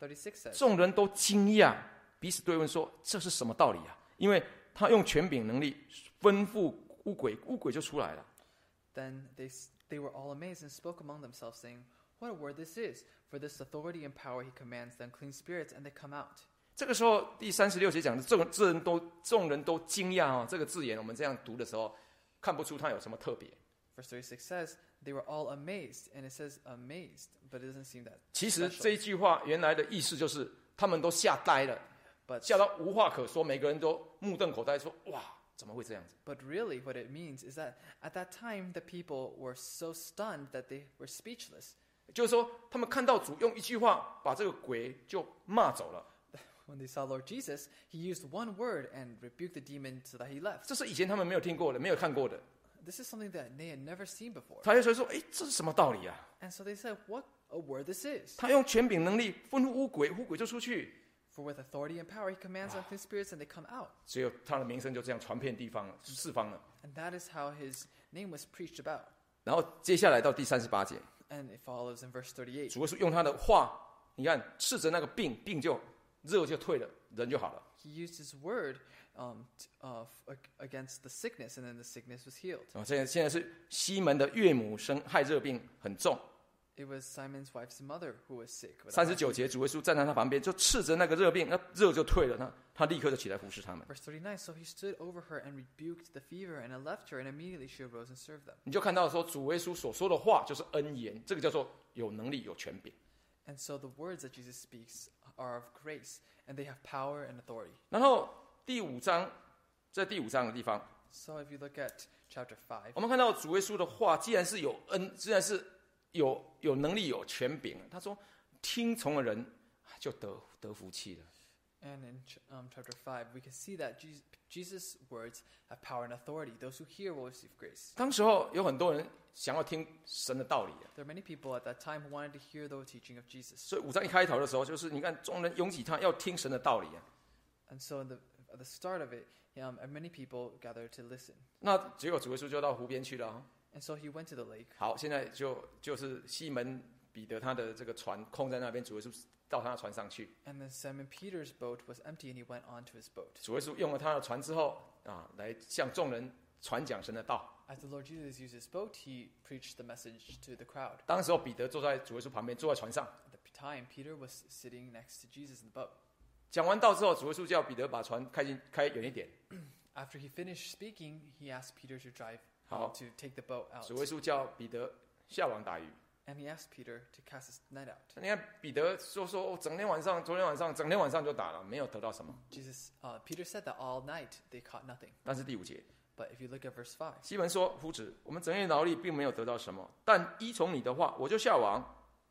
S2: thirty-six says,
S1: 众人都惊讶，彼此对问说：“这是什么道理啊？”因为他用权柄能力吩咐污鬼，污鬼就出来了。
S2: Then they, s- they were all amazed and spoke among themselves, saying, What a word this is! For this authority and power he commands the unclean spirits, and they come out.
S1: 这个时候，第三十六节讲的众众人都众人都惊讶哦，这个字眼我们这样读的时候，看不出它有什么特别。
S2: Verse thirty-six says, They were all amazed, and it says amazed, but it doesn't seem that
S1: 其实
S2: special.
S1: 这一句话原来的意思就是他们都吓呆了，
S2: But,
S1: 吓到无话可说，每个人都目瞪口呆，说：“哇，怎么会这样子
S2: but really, what it means is that at that time, the people were so stunned that they were speechless.？”
S1: 就是说，他们看到主用一句话把这个鬼就骂走了。
S2: When they saw Lord Jesus, he used one word and rebuked the demon so that he left.
S1: 这是以前他们没有听过的，没有看过的。
S2: This is something that they had never seen before.
S1: 他就说：“哎，这是什么道理啊？”
S2: And so they said, What a word this is!
S1: 他用权柄能力吩咐污鬼，污鬼就出去。
S2: For with authority and power he commands unclean spirits, and they come out.
S1: 只有他的名声就这样传遍地方了，四方了。
S2: And that is how his name was preached about.
S1: 然后接下来到第三十八节，
S2: And it follows in verse thirty-eight.
S1: 主耶稣用他的话，你看斥责那个病，病就热就退了，人就好了。
S2: He used his word um, t- uh, f- ag- against the sickness, and then the sickness was healed.
S1: 啊，现在现在是西门的岳母生害热病很重。
S2: It was Simon's wife's mother who was sick. with a
S1: 三十
S2: high
S1: 九节，主耶稣站在他旁边，就斥责那个热病，那热就退了，他他立刻就起来服侍他们。
S2: Verse thirty-nine, so he stood over her and rebuked the fever, and it left her, and immediately she arose and served them.
S1: 你就看到说，主耶稣所说的话就是恩言，这个叫做有能力、有权柄。
S2: And so the words that Jesus speaks are of grace, and they have power and authority.
S1: 然后第五章，在第五章的地方，
S2: So if you look at chapter five,
S1: 我们看到主耶稣的话，既然是有恩，既然是有有能力、有权柄，他说听从的人就得得福气了。
S2: and in ch- um, chapter five, we can see that Jesus, Jesus' words have power and authority. Those who hear will receive grace.
S1: 当时候有很多人想要听神的道理啊，
S2: There are many people at that time who wanted to hear the teaching of Jesus.
S1: 所以五章一开头的时候，就是你看众人拥挤他，要听神的道理啊。
S2: And so in the, at the start of it, um, many people gathered to listen.
S1: 那结果主耶稣就到湖边去了啊。
S2: And so he went to the lake.
S1: 好，现在就就是西门彼得他的这个船空在那边，主耶稣到他的船上去。
S2: And then Simon Peter's boat was empty, and he went onto his boat.
S1: 主耶稣用了他的船之后啊，来向众人传讲神的道。
S2: As the Lord Jesus used his boat, he preached the message to the crowd.
S1: 当时候彼得坐在主耶稣旁边，坐在船上。
S2: At the time, Peter was sitting next to Jesus in the boat.
S1: 讲完道之后，主耶稣叫彼得把船开进开远一点。
S2: After he finished speaking, he asked Peter to drive, um,
S1: 好。
S2: to take the boat out.
S1: 主耶稣叫彼得下网打鱼。
S2: And he asked Peter to cast his net out.
S1: 你看彼得说说，哦，整天晚上，昨天晚上整天晚上就打了，没有得到什么。
S2: Jesus, uh, Peter said that all night they caught nothing.
S1: 但是第五节，
S2: But if you look at verse five,
S1: 西门说：“夫子，我们整夜劳力，并没有得到什么，但依从你的话，我就下网。”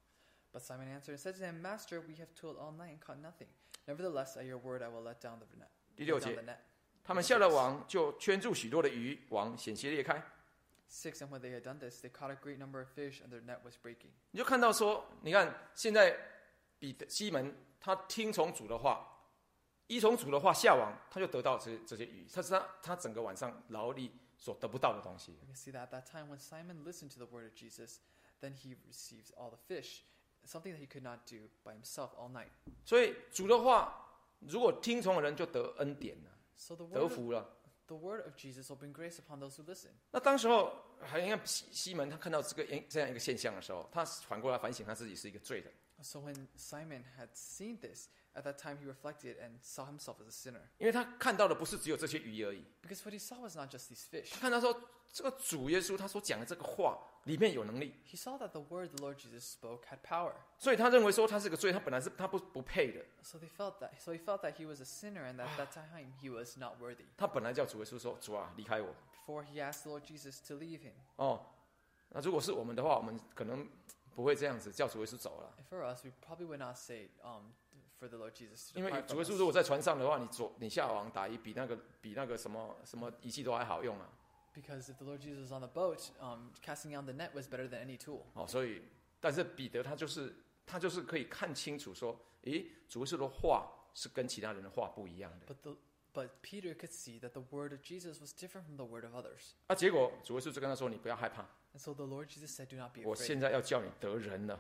S2: but Simon answered and said to him, Master, we have toiled all night and caught nothing. Nevertheless, at your word, I will let down the net.
S1: 第六
S2: Let down
S1: 节
S2: the，net.
S1: 他们下了网，就圈住许多的鱼，网险些裂开。
S2: Six, and when they had done this, they caught a great number of fish, and their net was breaking.
S1: 你就看到说，你看现在彼得西门他听从主的话，依从主的话下网，他就得到这这些鱼，他是他他整个晚上劳力所得不到的东西。
S2: We can see that at that time when Simon listened to the word of Jesus, then he receives all the fish, something that he could not do by himself all night.
S1: 所以主的话，如果听从的人就得恩典了，
S2: So the
S1: 得
S2: word, of,
S1: 福了。
S2: the word of Jesus will bring grace upon those who listen.
S1: 那当时候，还应该西西门他看到这个这样一个现象的时候，他反过来反省他自己是一个罪人。
S2: So when Simon had seen this, at that time he reflected and saw himself as a sinner.
S1: 因为他看到的不是只有这些鱼而已，
S2: Because what he saw was not just these fish.
S1: 他看到说这个主耶稣他所讲的这个话里面有能力，
S2: He saw that the word the Lord Jesus spoke had power.
S1: 所以他认为说他是个罪，他本来是他不不配的，
S2: So they felt that. So he felt that he was a sinner, and that at that time he was not worthy.
S1: 他本来叫主耶稣说主啊离开我
S2: Before he asked the Lord Jesus to leave him.
S1: 哦。那如果是我们的话，我们可能不会这样子叫主耶稣走了，
S2: If for us, we probably would not say um, for the Lord Jesus to
S1: 因为
S2: depart
S1: 主
S2: from
S1: 耶稣
S2: us.
S1: 如果在船上的话，你左你下网打鱼比那个比那个什么什么仪器都还好用啊。
S2: Because if the Lord Jesus was on the boat, um, casting out the net was better than any tool.
S1: 哦，所以但是彼得他就是他就是可以看清楚说，诶，主耶稣的话是跟其他人的话不一样的。
S2: But the but Peter could see that the word of Jesus was different from the word of others.
S1: 啊，结果主耶稣就跟他说：“你不要害怕，
S2: And so the Lord Jesus said, "Do not be
S1: 我
S2: afraid.
S1: 现在要叫你得人了。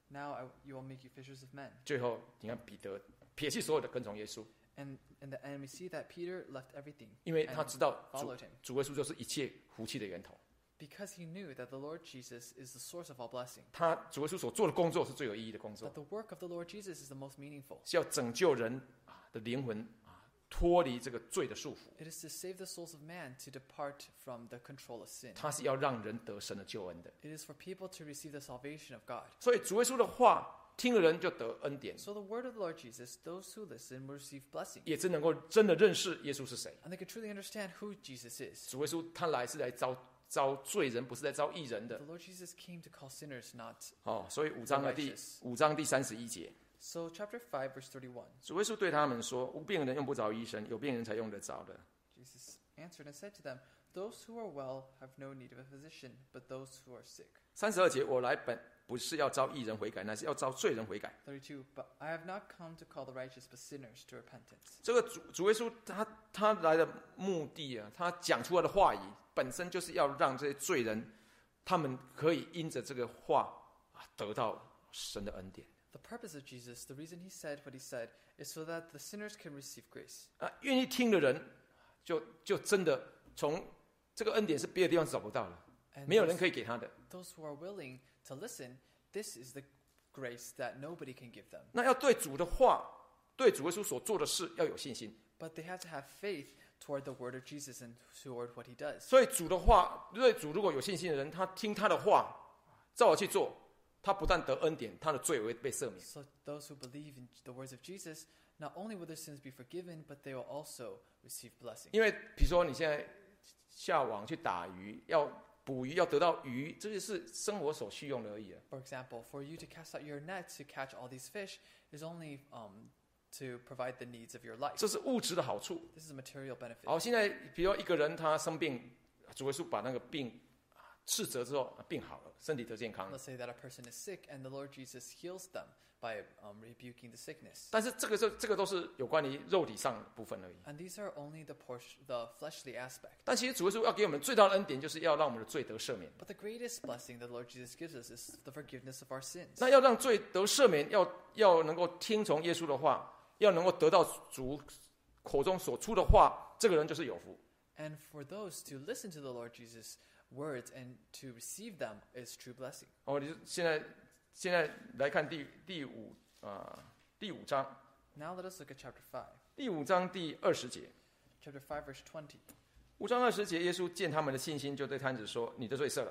S2: Now I, you will make you fishers of men.
S1: 最后，你看彼得撇弃所有的跟从耶稣，
S2: And, and, the, and we see that Peter left everything
S1: 因为他
S2: and
S1: 知道主
S2: followed him.
S1: 主耶稣就是一切福气的源头。
S2: Because he knew that the Lord Jesus is the source of all blessing.
S1: 他主耶稣所做的工作是最有意义的工作
S2: That，the work of the Lord Jesus is the most meaningful.
S1: 是要拯救人的灵魂啊，脱离这个罪的束缚。
S2: It is to save the souls of man to depart from the control of sin.
S1: 他是要让人得神的救恩的。
S2: It is for people to receive the salvation of God.
S1: 所以主耶稣的话，听了人就得恩典，
S2: So the word of the Lord Jesus, those who listen will receive blessing.
S1: 也真能够真的认识耶稣是谁。
S2: And they can truly understand who Jesus is.
S1: 主耶稣他来是来招招罪人，不是来招义人的。
S2: The Lord Jesus came to call sinners, not.
S1: 哦，所以五章的第五章第三十一节，
S2: So chapter five, verse thirty-one.
S1: 主耶稣对他们说：“无病人用不着医生，有病人才用得着的。
S2: Jesus answered and said to them, Those who are well have no need of a physician, but those who are sick. ”
S1: 三十二节，我来本不是要招义人悔改，乃是要招罪人悔改。
S2: thirty-two. But I have not come to call the righteous, but sinners to repentance.
S1: 这个主主耶稣他他来的目的啊，他讲出来的话语本身就是要让这些罪人，他们可以因着这个话啊得到神的恩典
S2: The purpose of Jesus, the reason he said what he said, is so that the sinners can receive grace.
S1: 啊。愿意听的人，就就真的从这个恩典是别的地方是找不到的，
S2: And
S1: 没有人
S2: those,
S1: 可以给他的。
S2: those who are willing to listen, this is the grace that nobody can give them.
S1: 那要对主的话，对主耶稣所做的事要有信心。
S2: But they have to have faith toward the word of Jesus and toward what he does.
S1: 所以主的话，对主如果有信心的人，他听他的话，照着去做，他不但得恩典，他的罪也会被赦免。
S2: So those who believe in the words of Jesus, not only will their sins be forgiven, but they will also receive blessing.
S1: 因为比如说你现在下网去打鱼，要捕鱼，要得到鱼，这就是生活所需用的而已。
S2: For example, for you to cast out your net to catch all these fish is only um, to provide the needs of your life.
S1: 这是物质的好处。
S2: This is a material benefit.
S1: 好，现在比如说一个人他生病，主耶稣把那个病斥责之后，病好了，身体得健康。
S2: Let's say that a person is sick and the Lord Jesus heals them by um, rebuking the sickness.
S1: 但是这个这这个都是有关于肉体上的部分而已。
S2: And these are only the portion, the fleshly aspect.
S1: 但其实主耶稣要给我们最大的恩典，就是要让我们的罪得赦免。
S2: But the greatest blessing the Lord Jesus gives us is the forgiveness of our sins.
S1: 那要让罪得赦免，要要能够听从耶稣的话，要能够得到主口中所出的话，这个人就是有福。
S2: And for those to listen to the Lord Jesus' words and to receive them is true blessing.
S1: 哦，你现在现在来看第第五啊、呃、第五章，
S2: Now let us look at chapter five.
S1: 第五章第二十节。
S2: Chapter five, verse twenty.
S1: 五章二十节，耶稣见他们的信心，就对摊子说：“你的罪赦了。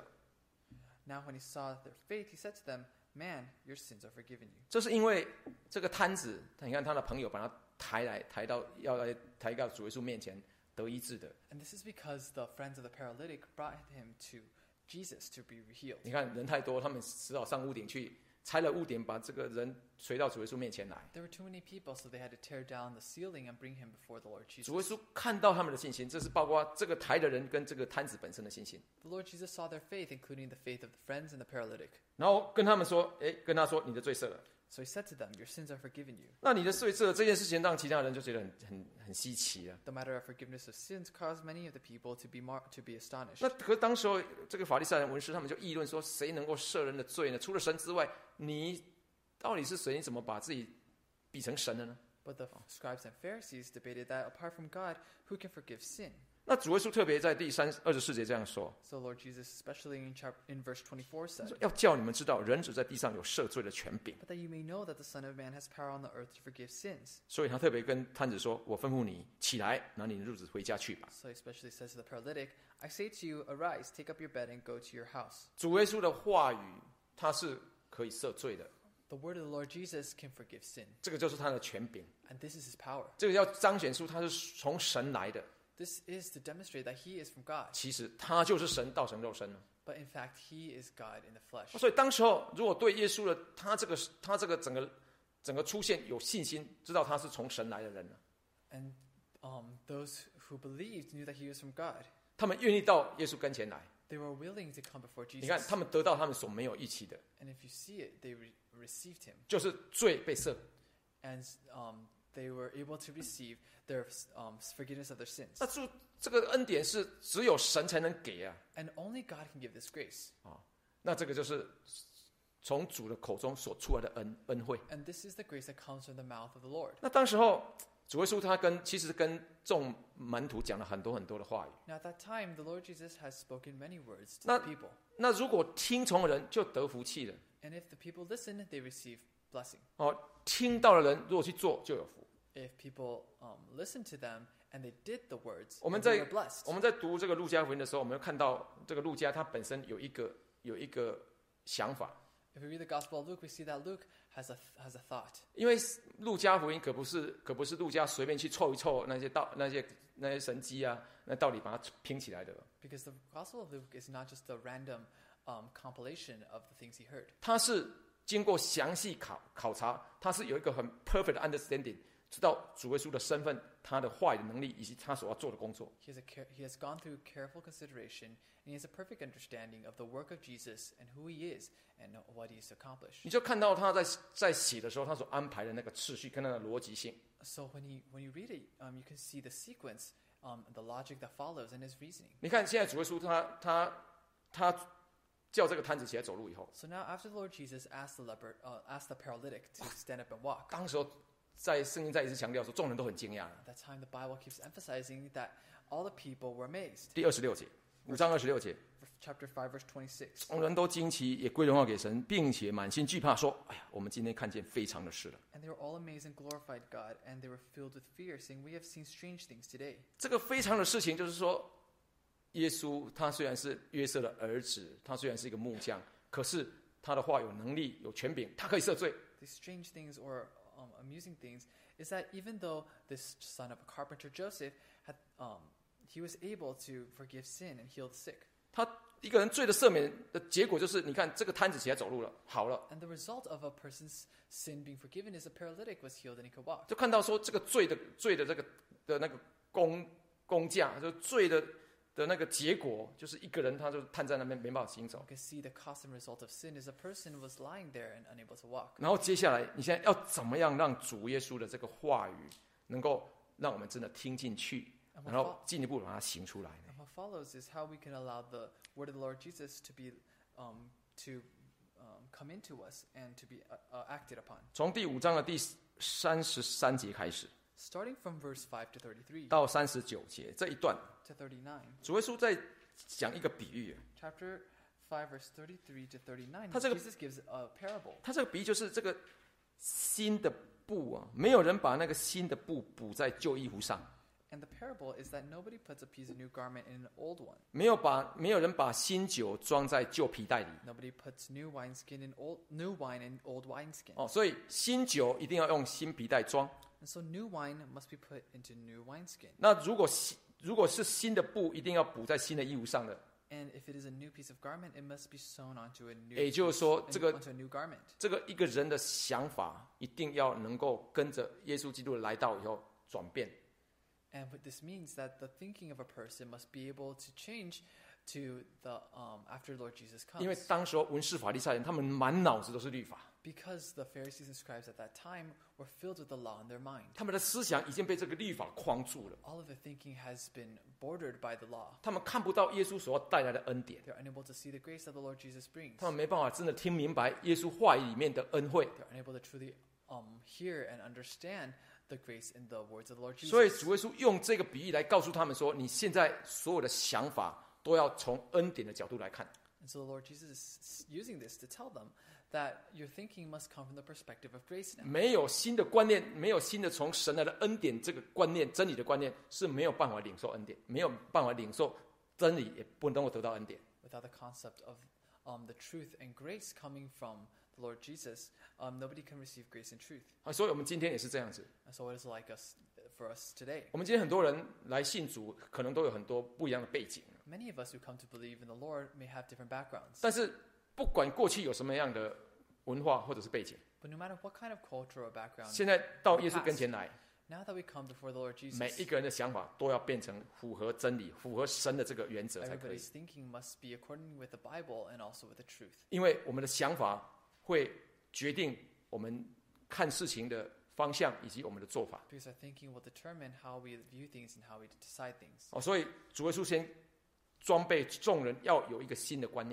S2: Now when he saw their faith, he said to them, Man, your sins are forgiven you. ”
S1: 这是因为这个摊子，你看他的朋友把他抬来，抬到要来抬到主耶稣面前得医治的。
S2: And this is because the friends of the paralytic brought him to Jesus to be healed.
S1: 你看人太多，他们只好上屋顶去拆了屋顶，把这个人垂到主耶稣面前来。
S2: There were too many people, so they had to tear down the ceiling and bring him before the Lord
S1: 主耶
S2: Jesus.
S1: 稣看到他们的信心，这是包括这个抬的人跟这个摊子本身的信心。
S2: The Lord Jesus saw their faith, including the faith of the friends and the paralytic.
S1: 然后跟他们说：“诶，跟他说你的罪赦了。
S2: So he said to them, Your sins are forgiven you.
S1: 那你的罪赦了这件事情，让其他人就觉得很很很稀奇啊。
S2: The matter of forgiveness of sins caused many of the people to be mar- to be astonished.
S1: 那可是当时候这个法利赛人文士他们就议论说：谁能够赦人的罪呢？除了神之外，你到底是谁？你怎么把自己比成神了呢？
S2: But the scribes and Pharisees debated that apart from God, who can forgive sin?
S1: 那主耶稣特别在第三二十四节这样说：
S2: So Lord Jesus, especially in, chap- in verse twenty-four,
S1: 他
S2: said,
S1: 说要叫你们知道，人子在地上有赦罪的权柄。
S2: But that you may know that the Son of Man has power on the earth to forgive sins.
S1: 所以他特别跟摊子说：我吩咐你起来，拿你的褥子回家去吧。
S2: So he especially says to the paralytic, I say to you, arise, take up your bed and go to your house.
S1: 主耶稣的话语，他是可以赦罪的，
S2: The word of the Lord Jesus can forgive sin.
S1: 这个就是他的权柄。
S2: And this is his power.
S1: 这个要彰显出他是从神来的。
S2: This is to demonstrate that he is from God.
S1: 其实他就是神道成肉身了。
S2: But in fact, he is God in the flesh.
S1: 所以当时候，如果对耶稣的他这个他这个整个整个出现有信心，知道他是从神来的人了，
S2: And um, those who believed knew that he was from God.
S1: 他们愿意到耶稣跟前来。
S2: They were willing to come before
S1: 你看，
S2: Jesus.
S1: 他们得到他们所没有预期的，
S2: And if you see it, they re- received him.
S1: 就是罪被赦。
S2: And um, they were able to receive their um, forgiveness of their sins.
S1: 那这这个恩典是只有神才能给啊。
S2: And only God can give this grace.
S1: 那这个就是从主的口中所出来的恩恩惠。
S2: And this is the grace that comes from the mouth of the Lord.
S1: 那当时候主耶稣他跟其实跟众门徒讲了很多很多的话语。
S2: Now at that time, the Lord Jesus has spoken many words to
S1: 那-
S2: the people.
S1: 那如果听从的人就得福气了，
S2: And if the people listen, they receive blessing.
S1: 哦，听到的人如果去做就有福。
S2: If people um, listen to them and they did the words,
S1: 我们
S2: then
S1: 在-
S2: they were blessed.
S1: 我们在读这个路加福音的时候，我们看到这个路加他本身有一个有一个想法，
S2: If we read the Gospel of Luke, we see that Luke has a has a thought.
S1: 因为路加福音可不是可不是路加随便去凑一凑那些道那些那些神迹啊，那道理把它拼起来的。
S2: Because the Gospel of Luke is not just a random um, compilation of the things he heard.
S1: 他是经过详细考考察，他是有一个很 perfect understanding， 知道主耶稣的身份、他的话语的能力以及他所要做的工作。
S2: He has, a care, he has gone through careful consideration, and he has a perfect understanding of the work of Jesus and who he is and what he is to accomplish.
S1: 你就看到他在在写的时候，他所安排的那个次序跟他的逻辑性。
S2: So when you when you read it, um, you can see the sequence, um, the logic that follows, and his reasoning.
S1: 你看现在主耶稣他他他叫这个摊子起来走路以后，
S2: So now, after the Lord Jesus asked the leper, uh, asked the paralytic to stand up and walk,
S1: 当时候在圣经再一次强调说，众人都很惊讶。
S2: at that time the Bible keeps emphasizing that all the people were amazed.
S1: 第二十六节，五章二十六节，
S2: Chapter five, verse twenty-six.
S1: 众人都惊奇，也归荣耀给神，并且满心惧怕，说：“哎呀，我们今天看见非常的事了。
S2: And they were all amazed and glorified God, and they were filled with fear, saying, "We have seen strange things today." ”
S1: 这个非常的事情，就是说，耶稣他虽然是约瑟的儿子，他虽然是一个木匠，可是他的话有能力、有权柄，他可以赦罪。
S2: These strange things or um, amusing things is that even though this son of a carpenter Joseph had, um, he was able to forgive sin and heal the sick.
S1: 他一个人罪的赦免的结果就是，你看这个摊子起来走路了，好了，
S2: And the result of a person's sin being forgiven is a paralytic was healed and he could walk.
S1: 就看到说这个罪的罪的这个的那个工工价，就罪的的那个结果，就是一个人他就瘫在那边没办法行走。
S2: You can see the cost and result of sin is a person was lying there and unable to walk.
S1: 然后接下来，你现在要怎么样让主耶稣的这个话语能够让我们真的听进去，然后进一步把它行出来呢？
S2: And what follows is how we can allow the word of the Lord Jesus to be um, to um, come into us and to be uh, uh, acted upon.
S1: 从第五章的第三十三节开始，
S2: Starting from verse five to thirty-three
S1: 到三十九节这一段，
S2: to thirty-nine.
S1: 主耶稣在讲一个比喻。
S2: Chapter five, verse thirty-three to thirty-nine,
S1: 他这个-
S2: Jesus gives a parable.
S1: 他这个比喻就是这个新的布啊，没有人把那个新的布补在旧衣服上，
S2: And the parable is that nobody puts a piece of new garment in an old one.
S1: 没有把没有人把新酒装在旧皮袋里。
S2: Nobody puts new wineskin in old new wine in old wineskin.
S1: 哦，所以新酒一定要用新皮袋装。
S2: And so new wine must be put into new wineskin.
S1: 那如果新如果是新的布，一定要补在新的衣服上的。
S2: And if it is a new piece of garment, it must be sewn onto a new
S1: 也就是说，这个
S2: onto a new garment.
S1: 这个一个人的想法一定要能够跟着耶稣基督来到以后转变。
S2: And what this means that the thinking of a person must be able to change to the um, after Lord Jesus
S1: 因为
S2: comes.
S1: 当时候文士法利赛人他们满脑子都是律法，
S2: Because the Pharisees and scribes at that time were filled with the law in their mind.
S1: 他们的思想已经被这个律法框住了，
S2: All of their thinking has been bordered by the law.
S1: 他们看不到耶稣所要带来的恩典，
S2: They're unable to see the grace that the Lord Jesus brings.
S1: 他们没办法真的听明白耶稣话语里面的恩惠。
S2: They're unable to truly um, hear and understand the grace in the words of the Lord
S1: 所以
S2: Jesus.
S1: 主耶稣用这个比喻来告诉他们说：你现在所有的想法都要从恩典的角度来看。
S2: And so the Lord Jesus is using this to tell them that your thinking must come from the perspective of grace now.
S1: 没有新的观念，没有新的从神来的恩典这个观念、真理的观念，是没有办法领受恩典，没有办法领受真理，也不能够得到恩典。
S2: Without the concept of um, the truth and grace coming from the Lord Jesus, um, nobody can receive grace and truth.
S1: 啊，所以我们今天也是这样子。
S2: And so it is like us for us today.
S1: 我们今天很多人来信主，可能都有很多不一样的背景，
S2: Many of us who come to believe in the Lord may have different backgrounds.
S1: 但是不管过去有什么样的文化或者是背景，
S2: But no matter what kind of culture or background,
S1: 现在到耶稣跟前来，
S2: now that we come before the Lord Jesus,
S1: 每一个人的想法都要变成符合真理、符合神的这个原则才可以。
S2: everybody's thinking must be according with the Bible and also with the truth.
S1: 因为我们的想法会决定我们看事情的方向以及我们的做法。
S2: Because our thinking will determine how we view things and how we decide things.
S1: 哦，所以主耶稣先装备众人要有一个新的观念。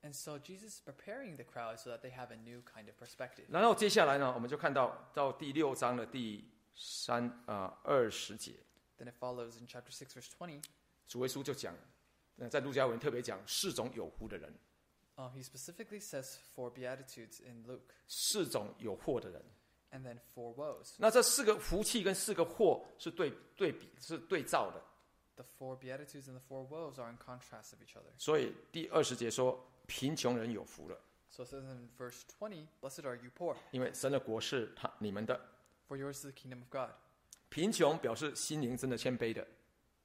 S2: And so Jesus is preparing the crowd so that they have a new kind of perspective.
S1: 然后接下来呢，我们就看到到第六章的第三啊二十节，
S2: Then it follows in chapter six, verse twenty.
S1: 主耶稣就讲，那在路加福音特别讲四种有福的人，
S2: Um, he specifically says four beatitudes in Luke,
S1: 四种有祸的人。
S2: and then four woes.
S1: 那这四个福气跟四个祸是对对比是对照的，
S2: The four beatitudes and the four woes are in contrast of each other.
S1: 所以第二十节说贫穷人有福了，
S2: So it says in verse twenty, "Blessed are you poor,
S1: 因为神的国是他你们的。
S2: for yours is the kingdom of God."
S1: 贫穷表示心灵真的谦卑的，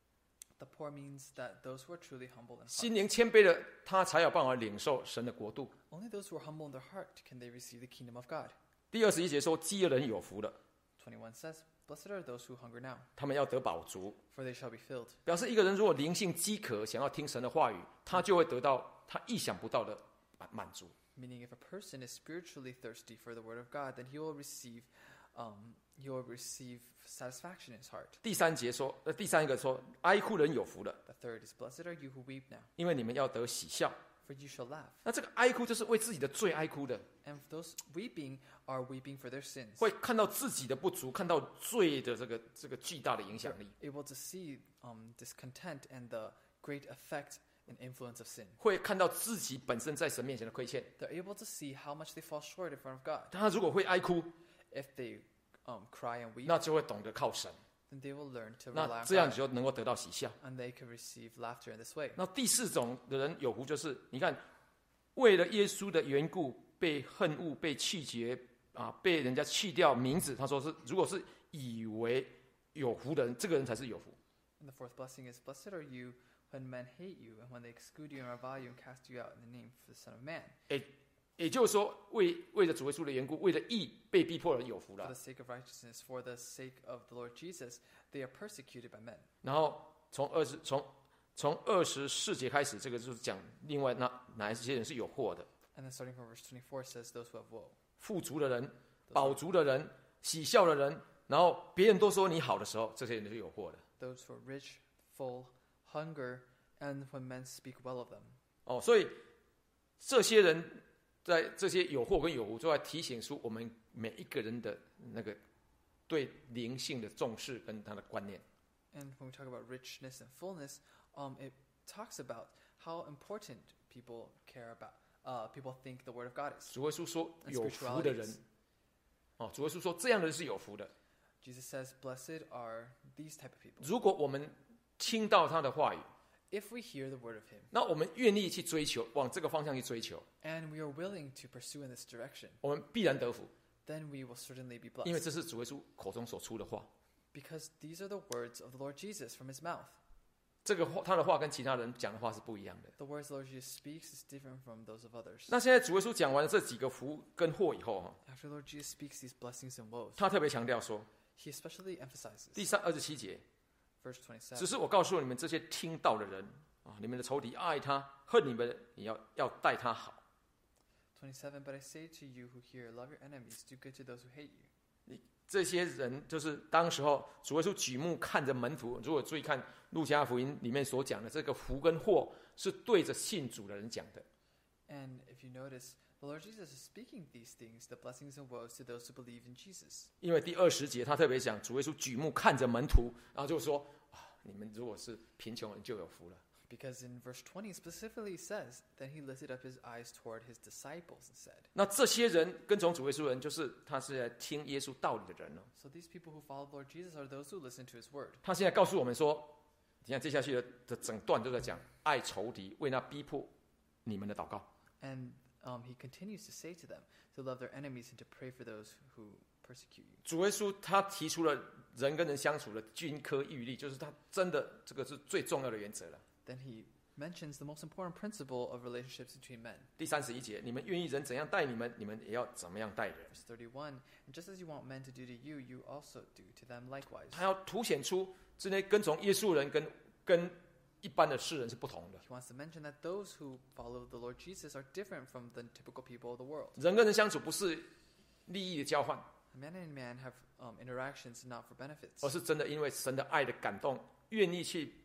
S2: The poor means that those who are truly humble in
S1: 心
S2: heart.
S1: 灵谦卑的他才有办法领受神的国度。
S2: Only those who are humble in their heart can they receive the kingdom of God.
S1: 第二十一节说饥饿人有福了，
S2: twenty-one says, "Blessed are those who hunger now,
S1: 他们要得饱足。
S2: for they shall be filled."
S1: 表示一个人如果灵性饥渴，想要听神的话语，他就会得到他意想不到的满满足。
S2: Meaning, if a person is spiritually thirsty for the word of God, then he will receive, um, he will receive satisfaction in his heart.
S1: 第三节说，呃，第三个说哀哭人有福了，
S2: The third is, "Blessed are you who weep now,
S1: 因为你们要得喜笑。
S2: for you shall laugh."
S1: 那这个哀哭就是为自己的罪哀哭的，
S2: And those weeping are weeping for their sins.
S1: 会看到自己的不足，看到罪的这个这个巨大的影响力，
S2: Able to see um, discontent and the great effect and influence of sin.
S1: 会看到自己本身在神面前的亏欠。
S2: They're able to see how much they fall short in front of God.
S1: 他如果会哀哭，
S2: If they um, cry and weep,
S1: 那就会懂得靠神，
S2: then they will learn to
S1: 那
S2: rely on
S1: 这样
S2: God,
S1: 就能够得到喜笑。
S2: and they can receive laughter in this way.
S1: 那第四种的人有福，就是你看，为了耶稣的缘故被恨恶、被弃绝啊，被人家弃掉名字。他说是，如果是以为有福的人，这个人才是有福。
S2: And the fourth blessing is, "Blessed are you when men hate you, and when they exclude you and revile you and cast you out in the name of the Son of Man."
S1: 也就是说，为为了主耶稣的缘故，为了义被逼迫的人有福
S2: For
S1: 了
S2: the。sake of righteousness, for the sake of the Lord Jesus, they are persecuted by men.
S1: 然后从二十从从二十四节开始，这个就是讲另外那哪一些人是有祸的，
S2: And then starting from verse twenty-four says, "Those who have woe."
S1: 富足的人、饱足的人、喜笑的人，然后别人都说你好的时候，这些人是有祸的。
S2: Those who are rich, full, hunger, and when men speak well of them.
S1: 哦，所以这些人在这些有祸跟有福，都在提醒出我们每一个人的那个对灵性的重视跟他的观念。
S2: And when we talk about richness and fullness, um, it talks about how important people care about, uh, people think the Word of God is.
S1: 主耶稣说
S2: And
S1: 有福的人
S2: spiritualities.，
S1: 哦，主耶稣说这样的人是有福的。
S2: Jesus says, "Blessed are these type of people."
S1: 如果我们听到他的话语，
S2: If we hear the word of Him,
S1: 那我们愿意去追求，往这个方向去追求，
S2: and we are willing to pursue in this direction,
S1: 我们必然得福，
S2: then we will certainly be
S1: 因为
S2: blessed.
S1: 这是主耶稣口中所出的话。
S2: Because these are the words of the Lord Jesus from His mouth.
S1: 这个话他的话跟其他人讲的话是不一样的。
S2: The words the Lord Jesus speaks is different from those of others.
S1: 那现在主耶稣讲完了这几个福跟祸以后，哈，
S2: After the Lord Jesus speaks these blessings and woes,
S1: 他特别强调说，
S2: He especially emphasizes
S1: 第三二十七节，
S2: verse
S1: 只
S2: twenty-seven.
S1: 是我告诉你们这些听到的人啊，你们的仇敌爱他，恨你们，你要要待他好。
S2: twenty-seven, "But I say to you who hear, love your enemies, do good to those who hate you."
S1: 这些人就是当时候主耶稣举目看着门徒，如果注意看路加福音里面所讲的这个福跟祸，是对着信主的人讲的。
S2: And if you notice, the Lord Jesus is speaking these things, the blessings and woes, to those who believe in Jesus.
S1: 因为第二十节他特别讲，主耶稣举目看着门徒，然后就说：啊，你们如果是贫穷人就有福了。
S2: Because in verse twenty specifically says, "Then he lifted up his eyes toward his disciples and said."
S1: 那这些人跟从主耶稣的人，就是他是在听耶稣道理的人了。
S2: So these people who follow the Lord Jesus are those who listen to his word.
S1: 他现在告诉我们说，你看接下去的的整段都在讲爱仇敌，为那逼迫你们的祷告。
S2: And um, he continues to say to them to love their enemies and to pray for those who persecute you.
S1: 主耶稣他提出了人跟人相处的均科玉律，就是他真的这个是最重要的原则了。
S2: Then he mentions the most important principle of relationships between men.
S1: 第三十一节，你们愿意人怎样待你们，你们也要怎么样待人。
S2: Verse thirty-one, "And just as you want men to do to you, you also do to them likewise."
S1: 他要凸显出这些跟从耶稣人跟跟一般的世人是不同的。
S2: He wants to mention that those who follow the Lord Jesus are different from the typical people of the world.
S1: 人跟人相处不是利益的交换，
S2: Man and man have um, interactions not for benefits,
S1: 而是真的因为神的爱的感动，愿意去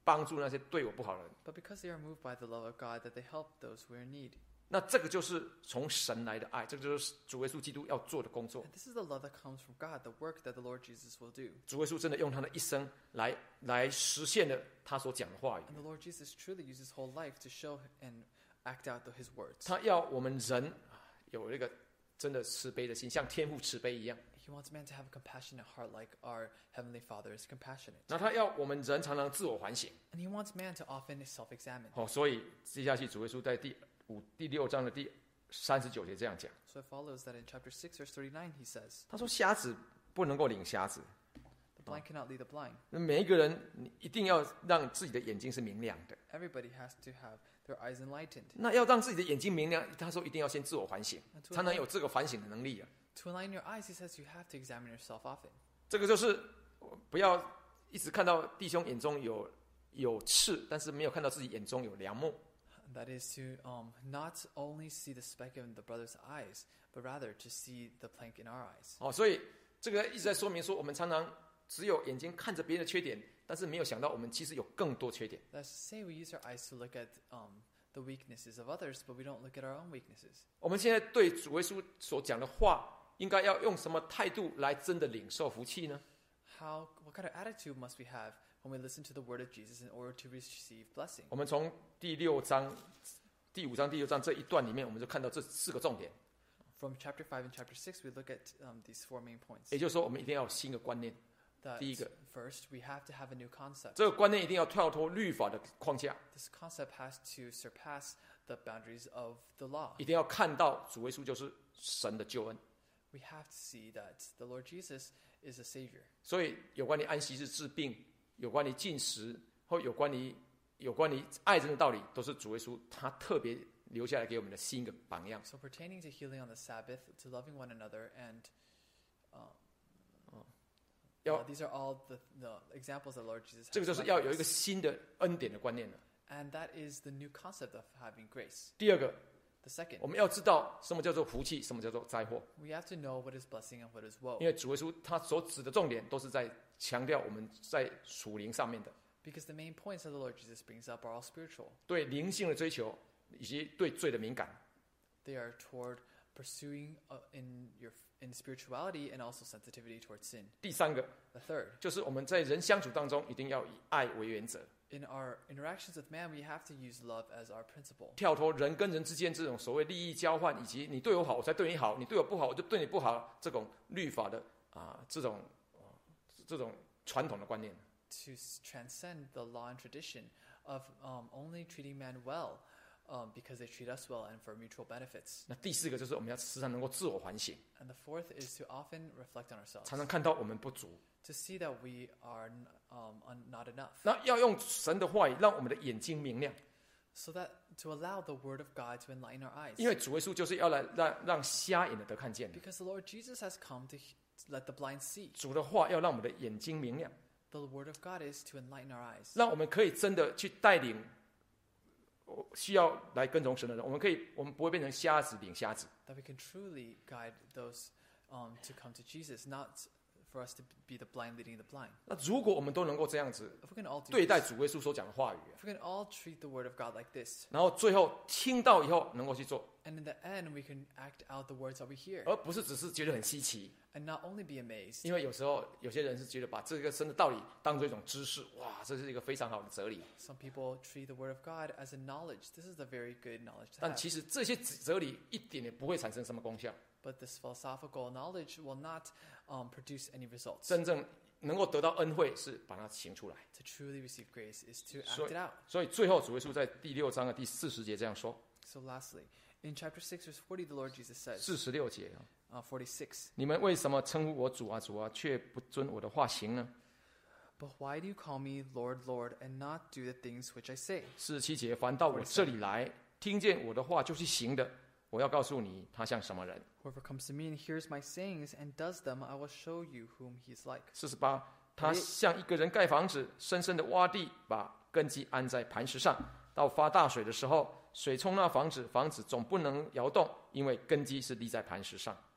S1: 帮助那些对我不好的人。
S2: but because they are moved by the love of God, that they help those who are in need.
S1: 那这个就是从神来的爱，这个就是主耶稣基督要做的工作。
S2: And this is the love that comes from God, the work that the Lord Jesus will do.
S1: 主耶稣真的用他的一生来来实现了他所讲的话语。
S2: And the Lord Jesus truly used his whole life to show and act out his words.
S1: 他要我们人有那个真的慈悲的心，像天父慈悲一样。
S2: He wants man to have a compassionate heart like our Heavenly Father is compassionate.
S1: 那他要我们人常常自我反省。
S2: And he wants man to often self-examine.
S1: 哦，所以接下去主耶稣在第五第六章的第三十九节这样讲，
S2: So it follows that in chapter six, verse thirty-nine, he says,
S1: 他说瞎子不能够领瞎子，
S2: the blind cannot lead the blind.
S1: 那每一个人你一定要让自己的眼睛是明亮的。
S2: Everybody has to have their eyes enlightened.
S1: 那要让自己的眼睛明亮，他说一定要先自我反省，
S2: And to
S1: 才能
S2: enlighten,
S1: 有这个反省的能力啊。
S2: to enlighten your eyes, he says you have to examine yourself often.
S1: 这个就是不要一直看到弟兄眼中有有刺，但是没有看到自己眼中有梁木。
S2: And that is to um, not only see the speck in the brother's eyes, but rather to see the plank in our eyes.
S1: 哦，所以这个一直在说明说，我们常常只有眼睛看着别人的缺点，但是没有想到我们其实有更多缺点。
S2: That's to say we use our eyes to look at um, the weaknesses of others, but we don't look at our own weaknesses.
S1: 我们现在对主耶稣所讲的话，应该要用什么态度来真的领受福气呢？
S2: How, what kind of attitude must we have when we listen to the word of Jesus in order to receive blessing?
S1: 我们从第六章、第五章、第六章这一段里面，我们就看到这四个重点。
S2: From chapter five and chapter six, we look at um, these four main points.
S1: 也就是说，我们一定要有新的观念。
S2: That
S1: 第一个，
S2: first, we have to have a new concept.
S1: 这个观念一定要跳脱律法的框架，
S2: This concept has to surpass the boundaries of the law.
S1: 一定要看到主耶稣就是神的救恩。
S2: We have to see that the Lord Jesus is a Savior.
S1: 所以，有关于安息日治病，有关于禁食，或有关于有关于爱人的道理，都是主耶稣他特别留下来给我们的新的榜样。
S2: So pertaining to healing on the Sabbath, to loving one another, and uh,
S1: 要
S2: uh, these are all the, the examples that Lord Jesus
S1: 这个
S2: has
S1: 就是
S2: left
S1: 要
S2: for
S1: 有一个
S2: us.
S1: 新的恩典的观念了。
S2: And that is the new concept of having grace.
S1: 第二个，
S2: The second,
S1: 我们要知道什么叫做福气，什么叫做灾祸。
S2: we have to know what is blessing and what is woe.
S1: 因为主耶稣他所指的重点都是在强调我们在属灵上面的，
S2: Because the main points that the Lord Jesus brings up are all spiritual.
S1: 对灵性的追求，以及对罪的敏感。
S2: They are toward pursuing uh, in your in spirituality and also sensitivity towards sin.
S1: 第三个
S2: The third,
S1: 就是我们在人相处当中，一定要以爱为原则，
S2: in our interactions with man, we have to use love as our principle.
S1: 跳脱人跟人之间这种所谓利益交换，以及你对我好我才对你好，你对我不好我就对你不好这种律法的啊、这种、呃这种传统的观念。
S2: To s- transcend the law and tradition of um, only treating man well um, because they treat us well and for mutual benefits.
S1: 那第四个就是我们要时常能够自我反省，
S2: And the fourth is to often reflect on ourselves,
S1: 常常看到我们不足。
S2: to see that we are n- um, un- not enough,
S1: 那要用神的话语，让我们的眼睛明亮，
S2: so that to allow the word of God to enlighten our eyes.
S1: 因为主耶稣就是要来让让瞎眼的得看见的。
S2: Because the Lord Jesus has come to, he- to let the blind see.
S1: 主的话要让我们的眼睛明亮，
S2: The word of God is to enlighten our eyes,
S1: 让我们可以真的去带领哦需要来跟从神的人。我们可以，我们不会变成瞎子领瞎子。
S2: that we can truly guide those um, to come to Jesus, not for us to be the blind leading the blind.
S1: 那如果我们都能够这样子
S2: If we can all do
S1: 对待
S2: this,
S1: 主耶稣所讲的话语，
S2: if we can all treat the word of God like this,
S1: 然后最后听到以后能够去做，
S2: and in the end we can act out the words that we hear,
S1: 而不是只是觉得很稀奇。
S2: and not only be amazed.
S1: 因为有时候有些人是觉得把这个神的道理当做一种知识，哇，这是一个非常好的哲理。
S2: Some people treat the word of God as a knowledge. This is a very good knowledge to
S1: 但
S2: have.
S1: 其实这些哲理一点也不会产生什么功效。
S2: But this philosophical knowledge will not um, produce any results.
S1: 真正能够得到恩惠是把它行出来。
S2: To truly receive grace is to
S1: So-
S2: act it out.
S1: 所以最后主耶稣在第六章的第四十节这样说，
S2: So lastly, in chapter six, verse forty, the Lord Jesus says,
S1: 四十六节啊，
S2: uh, forty-six,
S1: 你们为什么称呼我主啊主啊，却不遵我的话行呢？
S2: But why do you call me Lord, Lord, and not do the things which I say?
S1: 四十七节，凡到我这里来，听见我的话就去行的，我要告诉你，他像什么人。
S2: Whoever comes to me and hears my sayings and does them, I will show you whom he is like.
S1: 四十八，他像一个人盖房子，深深的挖地，把根基安在磐石上。到发大水的时候，水冲那房子，房子总不能摇动，因为根基是立在磐石上。
S2: He's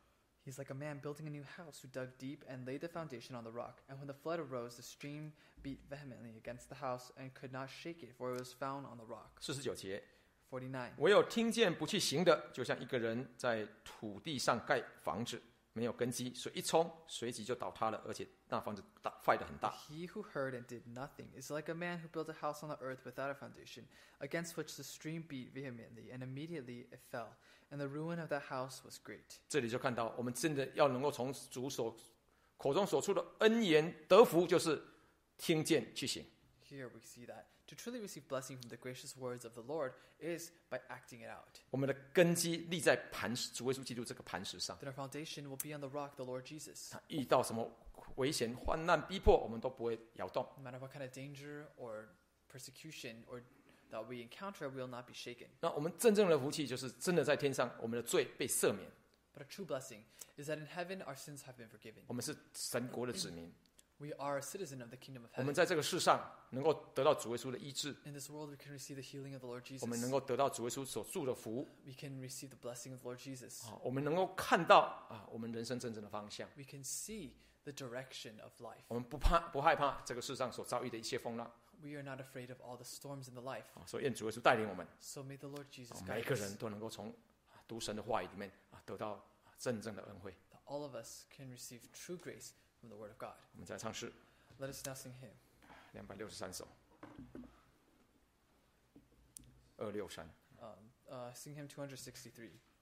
S2: He's like a man building a new house who dug deep and laid the foundation on the rock. And when the flood arose, the stream beat vehemently against the house and could not shake it, for it was found on the rock.
S1: 四十九节，
S2: forty-nine.
S1: 唯有听见不去行的，就像一个人在土地上盖房子，没有根基，水一冲，随即就倒塌了，而且那房子大坏得很大。
S2: He who heard and did nothing is like a man who built a house on the earth without a foundation, against which the stream beat vehemently, and immediately it fell. And the ruin of that house was great.
S1: 这里就看到，我们真的要能够从主所口中所出的恩言得福，就是听见去行。
S2: Here we see that to truly receive blessing from the gracious words of the Lord is by acting it out.
S1: 我们的根基立在磐石，主耶稣基督这个磐石上。
S2: Then our foundation will be on the rock, the Lord Jesus.
S1: 遇到什么危险、患难、逼迫，我们都不会摇动。
S2: No matter what kind of danger or persecution or that we encounter, we will not be shaken.
S1: 那我们真正的福气，就是真的在天上，我们的罪被赦免，
S2: But a true blessing is that in heaven our sins have been forgiven.
S1: 我们是神国的子民。
S2: We are a citizen of the kingdom of
S1: 我
S2: heaven.
S1: 们在这个世上能够得到主耶稣的医治，
S2: In this world, we can receive the healing of the Lord
S1: 我们
S2: Jesus.
S1: 能够得到主耶稣所祝的福，
S2: We can receive the blessing of the Lord Jesus.
S1: 啊，我们能够看到啊，我们人生真正的方向。
S2: We can see the direction of life.
S1: 我们不怕、不害怕这个世上所遭遇的一切风浪。
S2: We are not afraid of all the storms in the life.
S1: 啊，所以愿主耶稣带领我们，
S2: So may the Lord Jesus
S1: 啊每一
S2: guide
S1: 个
S2: us.
S1: 人都能够从啊读神的话语里面啊得到啊真正的恩惠。
S2: That all of us can receive true grace from the Word of God.
S1: 我们再唱诗
S2: Let us now sing hymn.
S1: 两百六十三首，二六三。
S2: Um, uh, sing hymn two hundred sixty-three.